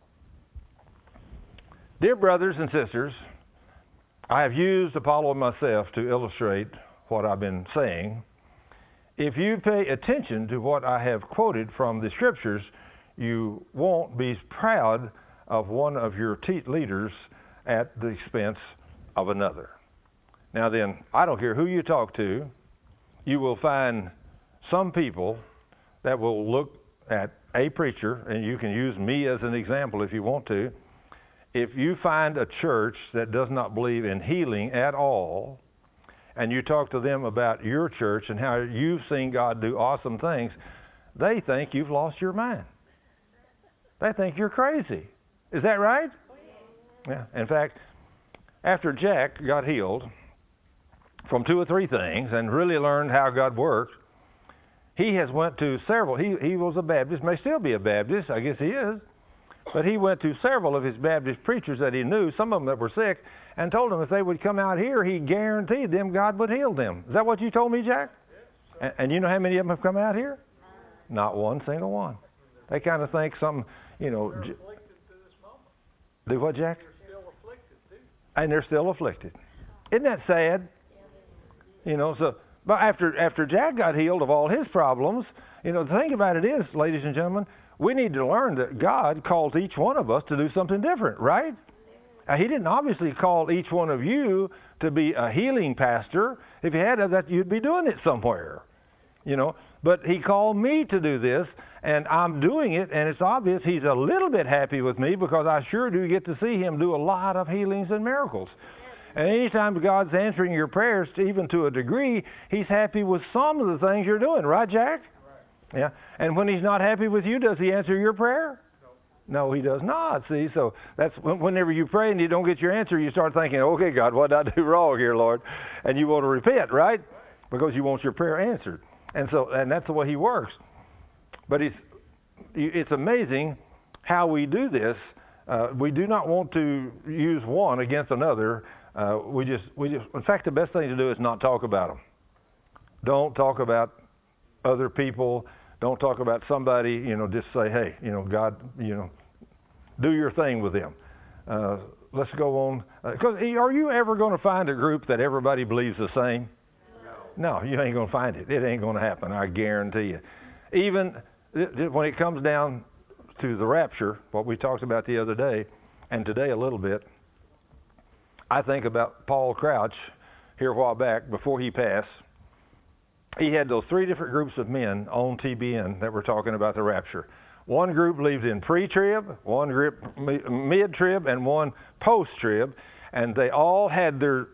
Dear brothers and sisters, I have used Apollo and myself to illustrate what I've been saying. If you pay attention to what I have quoted from the Scriptures, you won't be proud of one of your leaders at the expense of another. Now then, I don't care who you talk to, you will find some people that will look at a preacher, and you can use me as an example if you want to. If you find a church that does not believe in healing at all, and you talk to them about your church and how you've seen God do awesome things, they think you've lost your mind. They think you're crazy. Is that right? Yeah. In fact, after Jack got healed from 2 or 3 things and really learned how God worked, he has went to several. He was a Baptist, may still be a Baptist, I guess he is. But he went to several of his Baptist preachers that he knew, some of them that were sick, and told them if they would come out here, he guaranteed them God would heal them. Is that what you told me, Jack? Yes, and you know how many of them have come out here? Not one single one. They kind of think something, you know. They're afflicted to this moment. Do what, Jack? They're still afflicted, too. And they're still afflicted. Isn't that sad? You know, so... But after Jack got healed of all his problems, you know, the thing about it is, ladies and gentlemen, we need to learn that God calls each one of us to do something different, right? He didn't obviously call each one of you to be a healing pastor. If he had that, you'd be doing it somewhere, you know. But he called me to do this, and I'm doing it, and it's obvious he's a little bit happy with me because I sure do get to see him do a lot of healings and miracles. And anytime God's answering your prayers, even to a degree, he's happy with some of the things you're doing. Right, Jack? Right. Yeah. And when he's not happy with you, does he answer your prayer? No, he does not. See, so that's whenever you pray and you don't get your answer, you start thinking, okay, God, what did I do wrong here, Lord? And you want to repent, right? Because you want your prayer answered. And that's the way he works. But it's amazing how we do this. We do not want to use one against another. We just, in fact, the best thing to do is not talk about them. Don't talk about other people. Don't talk about somebody, you know, just say, hey, you know, God, you know, do your thing with them. Let's go on. Because are you ever going to find a group that everybody believes the same? No, you ain't going to find it. It ain't going to happen, I guarantee you. Even when it comes down to the rapture, what we talked about the other day, and today a little bit, I think about Paul Crouch here a while back before he passed. He had those 3 different groups of men on TBN that were talking about the rapture. One group believed in pre-trib, one group mid-trib, and one post-trib, and they all had their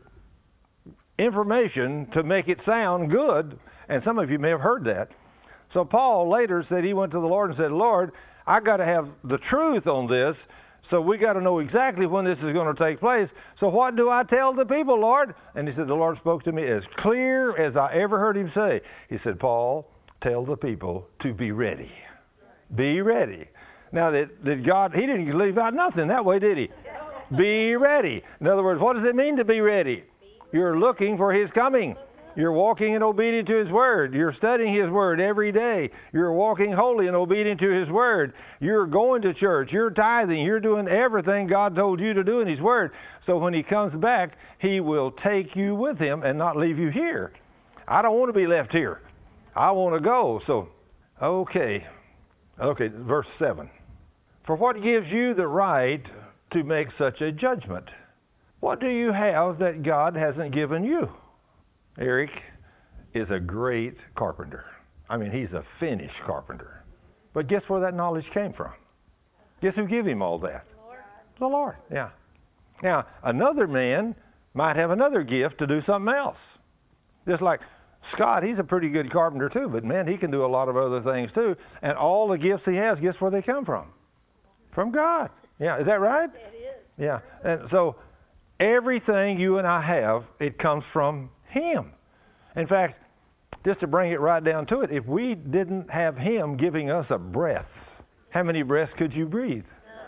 information to make it sound good, and some of you may have heard that. So Paul later said he went to the Lord and said, Lord, I got to have the truth on this. So we got to know exactly when this is going to take place. So what do I tell the people, Lord? And he said, the Lord spoke to me as clear as I ever heard him say. He said, Paul, tell the people to be ready. Be ready. Now, that God, he didn't leave out nothing that way, did he? Be ready. In other words, what does it mean to be ready? You're looking for his coming. You're walking and obedient to his word. You're studying his word every day. You're walking holy and obedient to his word. You're going to church. You're tithing. You're doing everything God told you to do in his word. So when he comes back, he will take you with him and not leave you here. I don't want to be left here. I want to go. So, okay, verse 7. For what gives you the right to make such a judgment? What do you have that God hasn't given you? Eric is a great carpenter. I mean, he's a finished carpenter. But guess where that knowledge came from? Guess who gave him all that? The Lord, yeah. Now, another man might have another gift to do something else. Just like Scott, he's a pretty good carpenter too, but man, he can do a lot of other things too. And all the gifts he has, guess where they come from? From God. Yeah, is that right? It is. Yeah. And so everything you and I have, it comes from him. In fact, just to bring it right down to it, if we didn't have him giving us a breath, how many breaths could you breathe?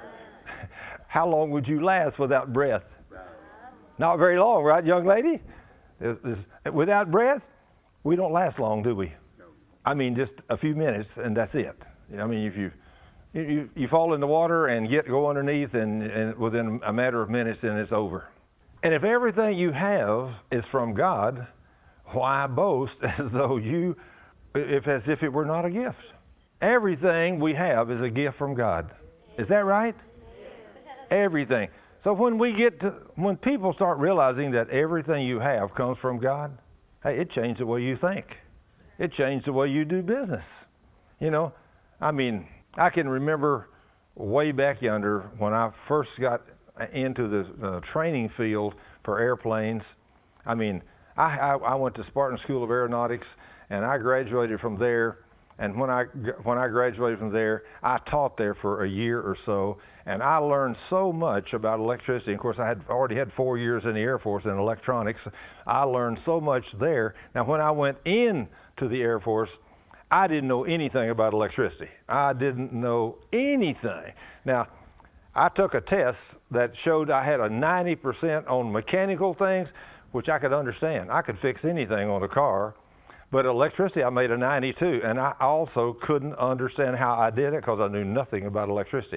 How long would you last without breath? Not very long, right, young lady? Without breath, we don't last long, do we? I mean, just a few minutes and that's it. I mean, if you fall in the water and go underneath and within a matter of minutes, then it's over. And if everything you have is from God, why boast as if it were not a gift? Everything we have is a gift from God. Is that right? Everything. So when people start realizing that everything you have comes from God, hey, it changed the way you think. It changed the way you do business. You know, I mean, I can remember way back yonder when I first got into the training field for airplanes. I mean, I went to Spartan School of Aeronautics, and I graduated from there. And when I graduated from there, I taught there for a year or so, and I learned so much about electricity. Of course, I had already had 4 years in the Air Force in electronics. I learned so much there. Now, when I went into the Air Force, I didn't know anything about electricity. I didn't know anything. Now, I took a test that showed I had a 90% on mechanical things, which I could understand. I could fix anything on a car. But electricity, I made a 92, and I also couldn't understand how I did it because I knew nothing about electricity.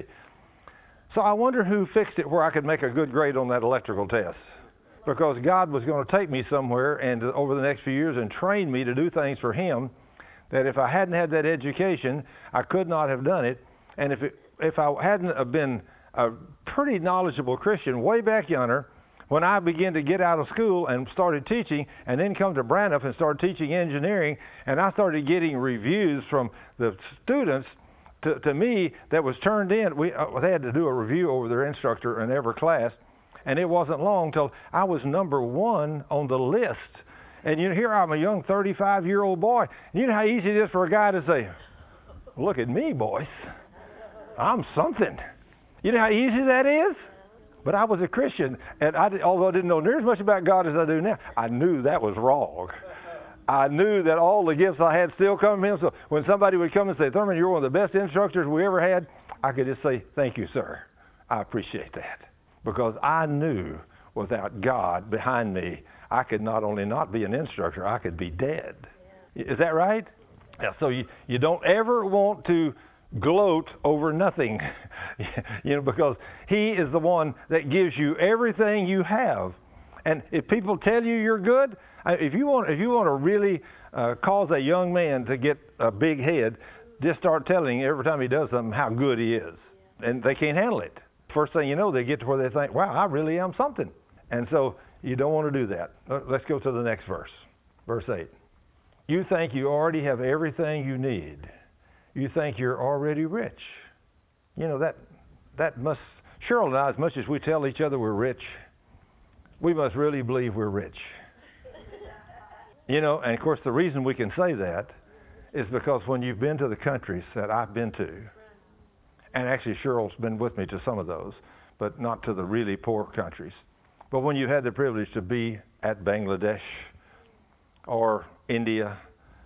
So I wonder who fixed it where I could make a good grade on that electrical test. Because God was going to take me somewhere and over the next few years and train me to do things for him that if I hadn't had that education, I could not have done it. And if I hadn't been a pretty knowledgeable Christian way back yonder, when I began to get out of school and started teaching and then come to Braniff and started teaching engineering, and I started getting reviews from the students to me that was turned in. They had to do a review over their instructor in every class, and it wasn't long till I was number one on the list. And here I'm a young 35-year-old boy. You know how easy it is for a guy to say, look at me, boys. I'm something. You know how easy that is? But I was a Christian, and although I didn't know near as much about God as I do now, I knew that was wrong. I knew that all the gifts I had still come from him. So when somebody would come and say, Thurman, you're one of the best instructors we ever had, I could just say, thank you, sir. I appreciate that. Because I knew without God behind me, I could not only not be an instructor, I could be dead. Yeah. Is that right? Yeah, so you don't ever want to gloat over nothing, because he is the one that gives you everything you have. And if people tell you you're good, if you want to really cause a young man to get a big head, just start telling him every time he does something how good he is. And they can't handle it. First thing you know, they get to where they think, wow, I really am something. And so you don't want to do that. Let's go to the next verse. Verse 8. You think you already have everything you need. You think you're already rich. That must, Cheryl and I, as much as we tell each other we're rich, we must really believe we're rich. And of course the reason we can say that is because when you've been to the countries that I've been to, And actually, Cheryl's been with me to some of those, but not to the really poor countries. But when you had the privilege to be at Bangladesh or India,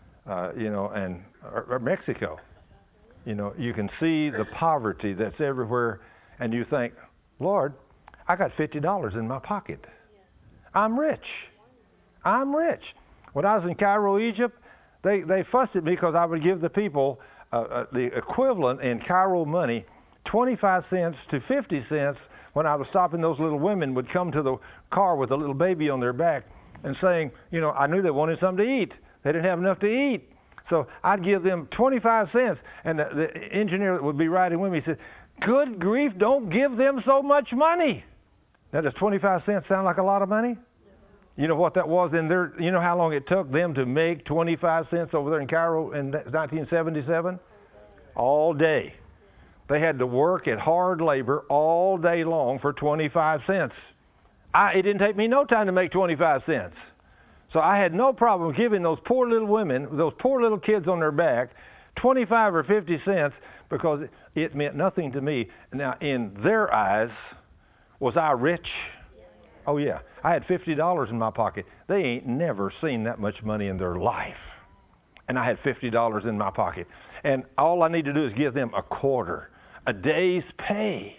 or Mexico, you can see the poverty that's everywhere, and you think, Lord, I got $50 in my pocket. I'm rich. I'm rich. When I was in Cairo, Egypt, they fussed at me because I would give the people the equivalent in Cairo money, 25 cents to 50 cents. When I was stopping, those little women would come to the car with a little baby on their back and saying, I knew they wanted something to eat. They didn't have enough to eat. So I'd give them 25 cents. And the engineer that would be riding with me said, good grief, don't give them so much money. Now, does 25 cents sound like a lot of money? You know what that was in there? You know how long it took them to make 25 cents over there in Cairo in 1977? All day. They had to work at hard labor all day long for 25 cents. It didn't take me no time to make 25 cents. So I had no problem giving those poor little women, those poor little kids on their back, 25 or 50 cents because it meant nothing to me. Now, in their eyes, was I rich? Oh, yeah. I had $50 in my pocket. They ain't never seen that much money in their life. And I had $50 in my pocket. And all I need to do is give them a quarter, a day's pay.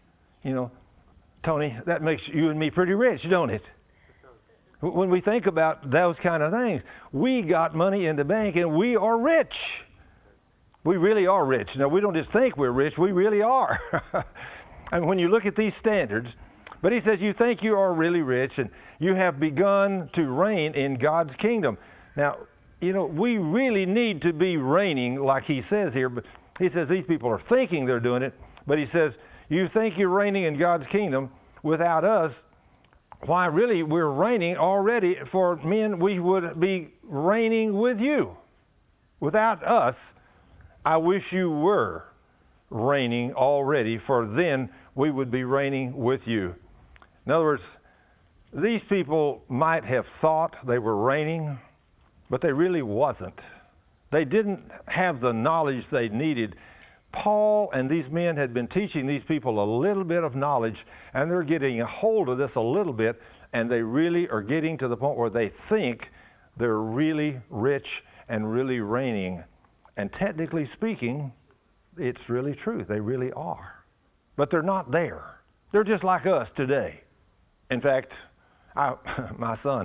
Tony, that makes you and me pretty rich, don't it? When we think about those kind of things, we got money in the bank and we are rich. We really are rich. Now, we don't just think we're rich, we really are. And when you look at these standards, but he says you think you are really rich and you have begun to reign in God's kingdom. Now, we really need to be reigning like he says here, but he says these people are thinking they're doing it, but he says you think you're reigning in God's kingdom without us. Why, really, we're reigning already. For men, we would be reigning with you. Without us, I wish you were reigning already, for then we would be reigning with you. In other words, these people might have thought they were reigning, but they really wasn't. They didn't have the knowledge they needed. Paul and these men had been teaching these people a little bit of knowledge, and they're getting a hold of this a little bit, and they really are getting to the point where they think they're really rich and really reigning. And technically speaking, it's really true. They really are. But they're not there. They're just like us today. In fact, my son,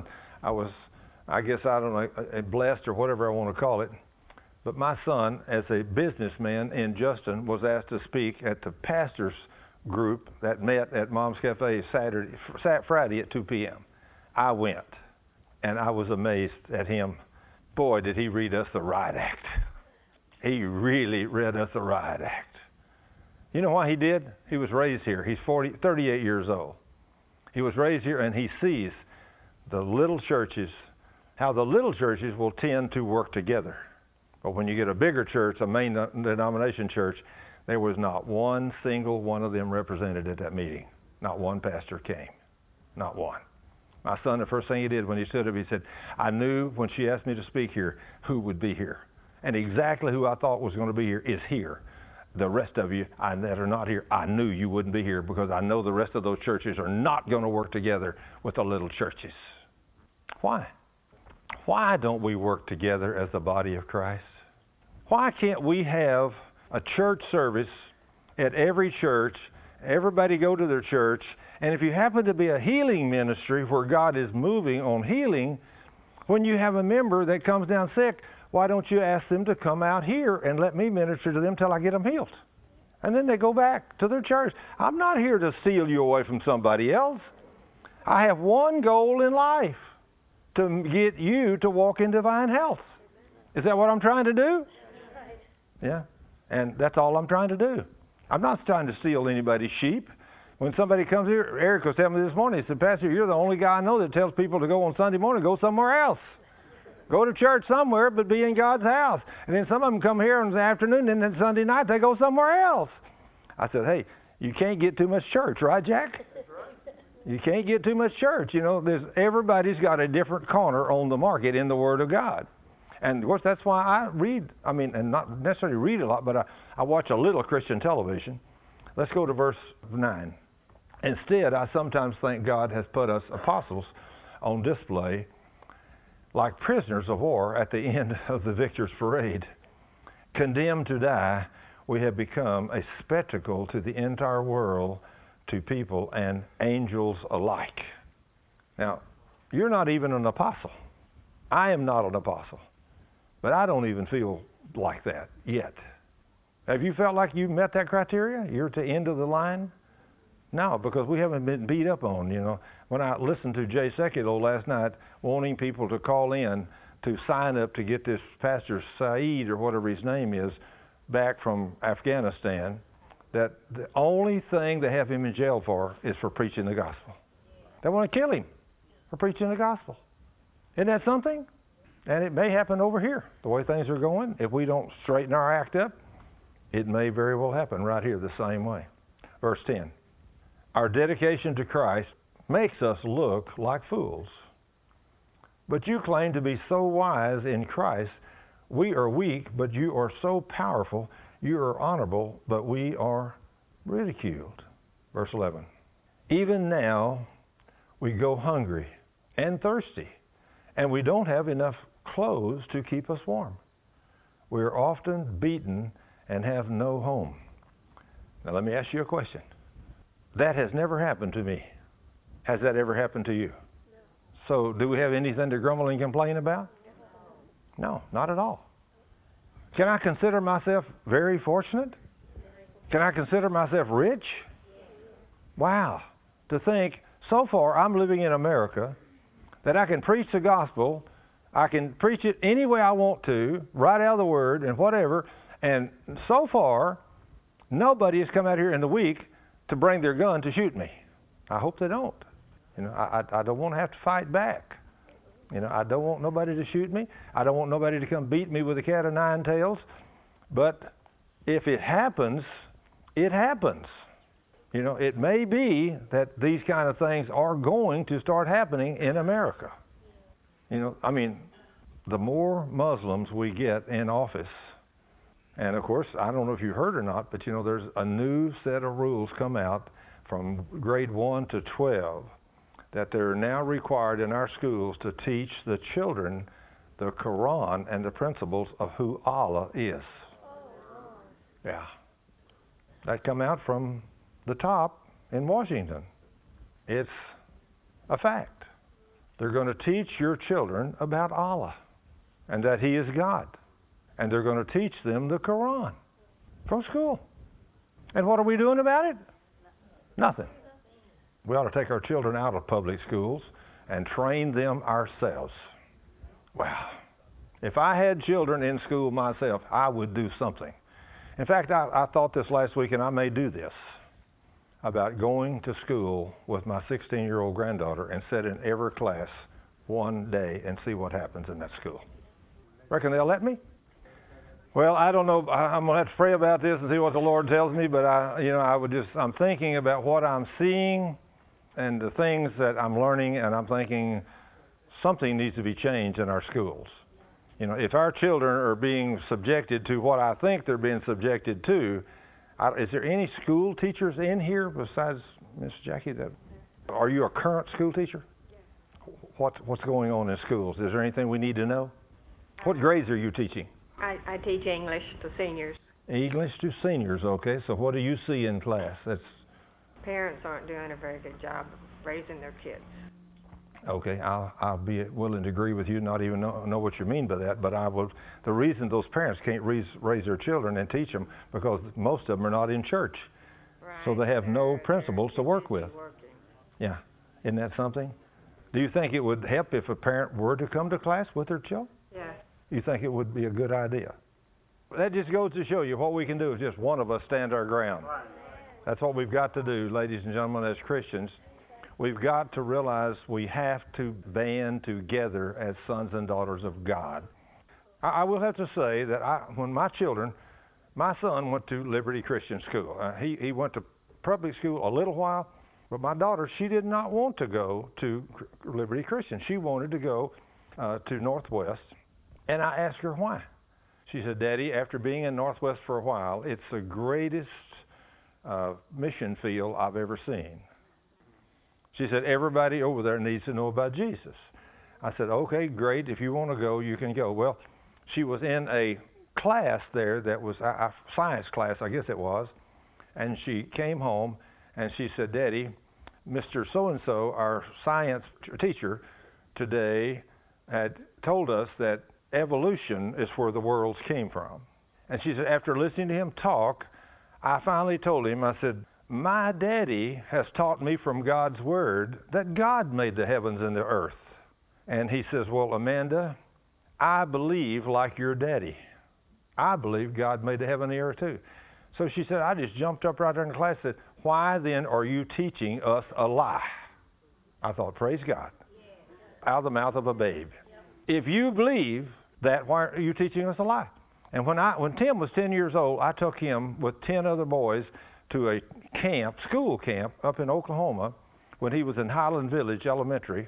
I guess, I don't know, blessed or whatever I want to call it, but my son, as a businessman in Justin, was asked to speak at the pastors group that met at Mom's Cafe Friday at 2 p.m. I went, and I was amazed at him. Boy, did he read us the riot act. He really read us the riot act. You know why he did? He was raised here. He's 38 years old. He was raised here, and he sees the little churches, how the little churches will tend to work together. But when you get a bigger church, a main denomination church, there was not one single one of them represented at that meeting. Not one pastor came. Not one. My son, the first thing he did when he stood up, he said, I knew when she asked me to speak here who would be here. And exactly who I thought was going to be here is here. The rest of you that are not here, I knew you wouldn't be here because I know the rest of those churches are not going to work together with the little churches. Why? Why don't we work together as the body of Christ? Why can't we have a church service at every church, everybody go to their church, and if you happen to be a healing ministry where God is moving on healing, when you have a member that comes down sick, why don't you ask them to come out here and let me minister to them till I get them healed? And then they go back to their church. I'm not here to steal you away from somebody else. I have one goal in life, to get you to walk in divine health. Is that what I'm trying to do? Yeah, and that's all I'm trying to do. I'm not trying to steal anybody's sheep. When somebody comes here, Eric was telling me this morning, he said, Pastor, you're the only guy I know that tells people to go on Sunday morning, go somewhere else. Go to church somewhere, but be in God's house. And then some of them come here in the afternoon, and then Sunday night they go somewhere else. I said, hey, you can't get too much church, right, Jack? You can't get too much church. Everybody's got a different corner on the market in the Word of God. And of course, that's why I read, and not necessarily read a lot, but I watch a little Christian television. Let's go to verse 9. Instead, I sometimes think God has put us apostles on display like prisoners of war at the end of the victor's parade. Condemned to die, we have become a spectacle to the entire world, to people and angels alike. Now, you're not even an apostle. I am not an apostle. But I don't even feel like that yet. Have you felt like you met that criteria? You're at the end of the line? No, because we haven't been beat up on, When I listened to Jay Sekulow last night wanting people to call in to sign up to get this Pastor Saeed, or whatever his name is, back from Afghanistan, that the only thing they have him in jail for is for preaching the gospel. They want to kill him for preaching the gospel. Isn't that something? And it may happen over here, the way things are going. If we don't straighten our act up, it may very well happen right here the same way. Verse 10. Our dedication to Christ makes us look like fools. But you claim to be so wise in Christ. We are weak, but you are so powerful. You are honorable, but we are ridiculed. Verse 11. Even now we go hungry and thirsty, and we don't have enough clothes to keep us warm. We are often beaten and have no home. Now let me ask you a question. That has never happened to me. Has that ever happened to you? No. So do we have anything to grumble and complain about? No, not at all. Can I consider myself very fortunate? Can I consider myself rich? Wow. To think, so far I'm living in America, that I can preach the gospel, I can preach it any way I want to, right out of the Word and whatever, and so far, nobody has come out here in the week to bring their gun to shoot me. I hope they don't. I don't want to have to fight back. I don't want nobody to shoot me. I don't want nobody to come beat me with a cat of nine tails. But if it happens, it happens. It may be that these kind of things are going to start happening in America. The more Muslims we get in office, and of course, I don't know if you heard or not, but there's a new set of rules come out from grade 1 to 12 that they're now required in our schools to teach the children the Quran and the principles of who Allah is. Yeah. That come out from the top in Washington. It's a fact. They're going to teach your children about Allah and that He is God. And they're going to teach them the Quran from school. And what are we doing about it? Nothing. We ought to take our children out of public schools and train them ourselves. Wow. If I had children in school myself, I would do something. In fact, I thought this last week, and I may do this, about going to school with my 16-year-old granddaughter and sit in every class one day and see what happens in that school. Reckon they'll let me? Well, I don't know. I'm going to have to pray about this and see what the Lord tells me, but I'm thinking about what I'm seeing and the things that I'm learning, and I'm thinking something needs to be changed in our schools. If our children are being subjected to what I think they're being subjected to, is there any school teachers in here besides Miss Jackie? Are you a current school teacher? What's going on in schools? Is there anything we need to know? What grades are you teaching? I teach English to seniors. English to seniors, okay. So what do you see in class? Parents aren't doing a very good job of raising their kids. Okay, I'll be willing to agree with you, not even know what you mean by that, but the reason those parents can't raise their children and teach them, because most of them are not in church. Right. So they have no principles to work with. Working. Yeah, isn't that something? Do you think it would help if a parent were to come to class with their children? Yeah. You think it would be a good idea? That just goes to show you what we can do is just one of us stand our ground. That's what we've got to do, ladies and gentlemen, as Christians. We've got to realize we have to band together as sons and daughters of God. I will have to say that when my son went to Liberty Christian School. He went to public school a little while, but my daughter, she did not want to go to Liberty Christian. She wanted to go to Northwest, And I asked her why. She said, Daddy, after being in Northwest for a while, it's the greatest mission field I've ever seen. She said, everybody over there needs to know about Jesus. I said, okay, great. If you want to go, you can go. Well, she was in a class there that was a science class, I guess it was. And she came home and she said, Daddy, Mr. So-and-so, our science teacher today, had told us that evolution is where the worlds came from. And she said, after listening to him talk, I finally told him, I said, my daddy has taught me from God's word that God made the heavens and the earth. And he says, well, Amanda, I believe like your daddy. I believe God made the heaven and the earth too. So she said, I just jumped up right there in the class and said, why then are you teaching us a lie? I thought, praise God. Out of the mouth of a babe. If you believe that, why are you teaching us a lie? And when Tim was 10 years old, I took him with 10 other boys to a camp, school camp, up in Oklahoma when he was in Highland Village Elementary.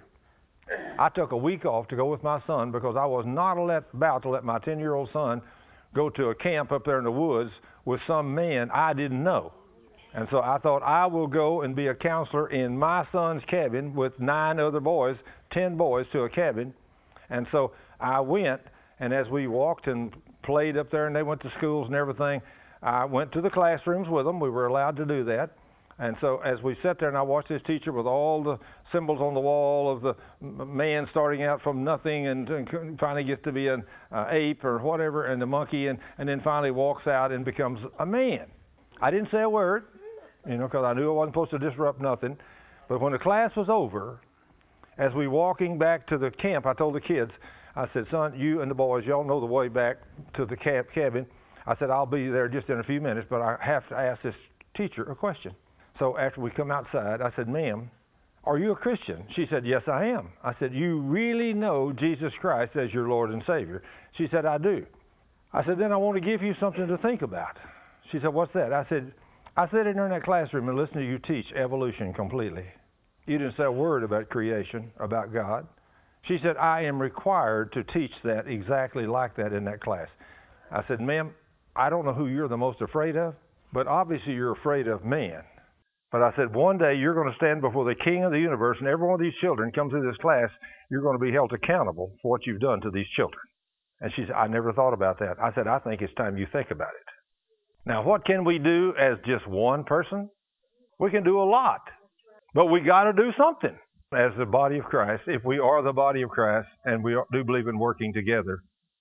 I took a week off to go with my son because I was not about to let my 10-year-old son go to a camp up there in the woods with some man I didn't know. And so I thought I will go and be a counselor in my son's cabin with 9 other boys, 10 boys to a cabin. And so I went, and as we walked and played up there and they went to schools and everything, I went to the classrooms with them. We were allowed to do that. And so as we sat there and I watched this teacher with all the symbols on the wall of the man starting out from nothing and finally gets to be an ape or whatever and the monkey and then finally walks out and becomes a man. I didn't say a word, because I knew I wasn't supposed to disrupt nothing. But when the class was over, as we walking back to the camp, I told the kids, I said, son, you and the boys, y'all know the way back to the cabin. I said, I'll be there just in a few minutes, but I have to ask this teacher a question. So after we come outside, I said, ma'am, are you a Christian? She said, yes, I am. I said, you really know Jesus Christ as your Lord and Savior? She said, I do. I said, then I want to give you something to think about. She said, what's that? I said, I sat in there in that classroom and listened to you teach evolution completely. You didn't say a word about creation, about God. She said, I am required to teach that exactly like that in that class. I said, ma'am, I don't know who you're the most afraid of, but obviously you're afraid of man. But I said, one day you're going to stand before the King of the universe, and every one of these children come through this class, you're going to be held accountable for what you've done to these children. And she said, I never thought about that. I said, I think it's time you think about it. Now, what can we do as just one person? We can do a lot, but we got to do something. As the body of Christ, if we are the body of Christ, and we do believe in working together,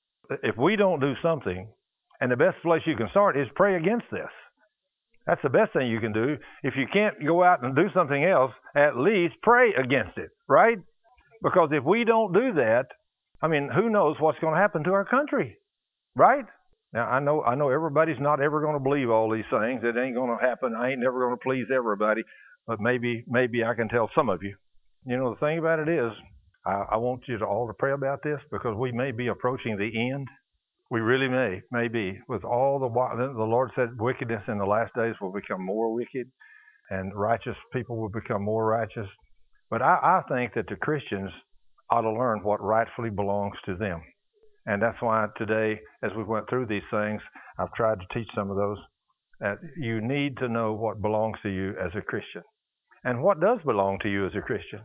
if we don't do something, and the best place you can start is pray against this. That's the best thing you can do. If you can't go out and do something else, at least pray against it, right? Because if we don't do that, who knows what's going to happen to our country, right? Now, I know everybody's not ever going to believe all these things. It ain't going to happen. I ain't never going to please everybody, but maybe I can tell some of you. The thing about it is, I want you to all to pray about this because we may be approaching the end. We really may be. With all the Lord said wickedness in the last days will become more wicked and righteous people will become more righteous. But I think that the Christians ought to learn what rightfully belongs to them. And that's why today, as we went through these things, I've tried to teach some of those, that you need to know what belongs to you as a Christian. And what does belong to you as a Christian?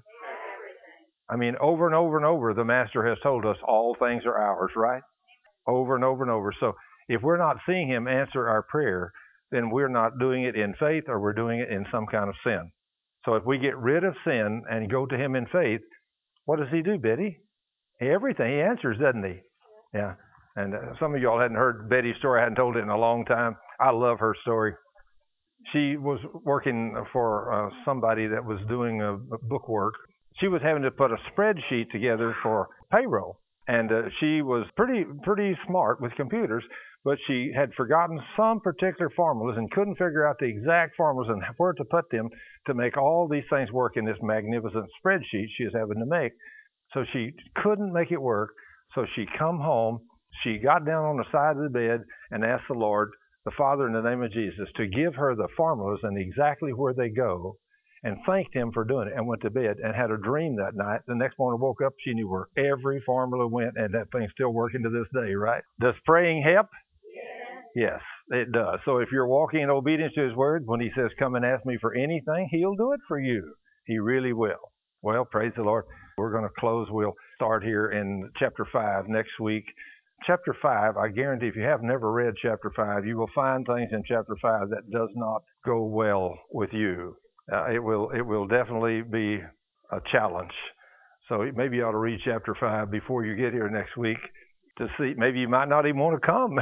Over and over and over, the Master has told us all things are ours, right? Over and over and over. So if we're not seeing Him answer our prayer, then we're not doing it in faith or we're doing it in some kind of sin. So if we get rid of sin and go to Him in faith, what does He do, Betty? Everything. He answers, doesn't He? Yeah. And some of y'all hadn't heard Betty's story. I hadn't told it in a long time. I love her story. She was working for somebody that was doing a book work. She was having to put a spreadsheet together for payroll. And she was pretty smart with computers, but she had forgotten some particular formulas and couldn't figure out the exact formulas and where to put them to make all these things work in this magnificent spreadsheet she was having to make. So she couldn't make it work. So she come home, she got down on the side of the bed and asked the Lord, the Father, in the name of Jesus, to give her the formulas and exactly where they go. and thanked him for doing it and went to bed and had a dream that night. The next morning woke up, she knew where every formula went, and that thing's still working to this day, right? Does praying help? Yes, it does. So if you're walking in obedience to his word, when he says, come and ask me for anything, he'll do it for you. He really will. Well, praise the Lord. We're going to close. We'll start here in chapter 5 next week. Chapter 5, I guarantee if you have never read chapter 5, you will find things in chapter 5 that does not go well with you. It will definitely be a challenge. So maybe you ought to read chapter 5 before you get here next week to see. Maybe you might not even want to come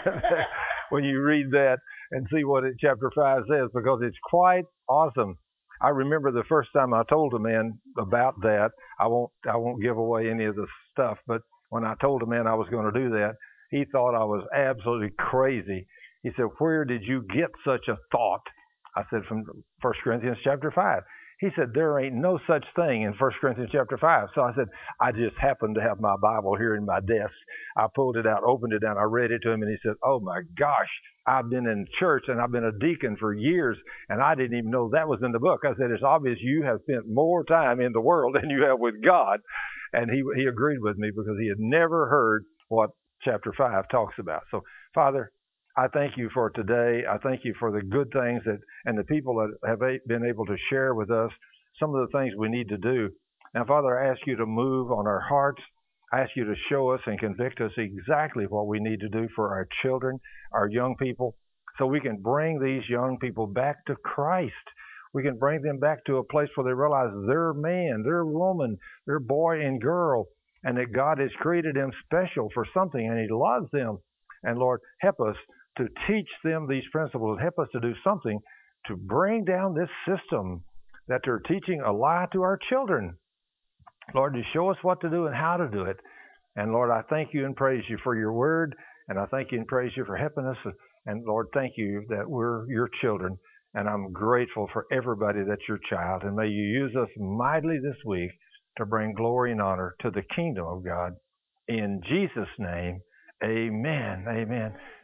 when you read that and see what chapter 5 says, because it's quite awesome. I remember the first time I told a man about that. I won't give away any of the stuff, but when I told a man I was going to do that, he thought I was absolutely crazy. He said, where did you get such a thought? I said, from 1 Corinthians chapter 5. He said, there ain't no such thing in 1 Corinthians chapter 5. So I said, I just happened to have my Bible here in my desk. I pulled it out, opened it, and I read it to him, and he said, oh my gosh, I've been in church and I've been a deacon for years, and I didn't even know that was in the book. I said, it's obvious you have spent more time in the world than you have with God. And he agreed with me, because he had never heard what chapter 5 talks about. So, Father, I thank you for today. I thank you for the good things and the people that have been able to share with us some of the things we need to do. Now, Father, I ask you to move on our hearts. I ask you to show us and convict us exactly what we need to do for our children, our young people, so we can bring these young people back to Christ. We can bring them back to a place where they realize they're man, they're woman, they're boy and girl, and that God has created them special for something, and he loves them. And Lord, help us to teach them these principles. Help us to do something to bring down this system that they're teaching a lie to our children. Lord, to show us what to do and how to do it. And Lord, I thank you and praise you for your word, and I thank you and praise you for helping us. And Lord, thank you that we're your children, and I'm grateful for everybody that's your child. And may you use us mightily this week to bring glory and honor to the kingdom of God. In Jesus' name, amen. Amen.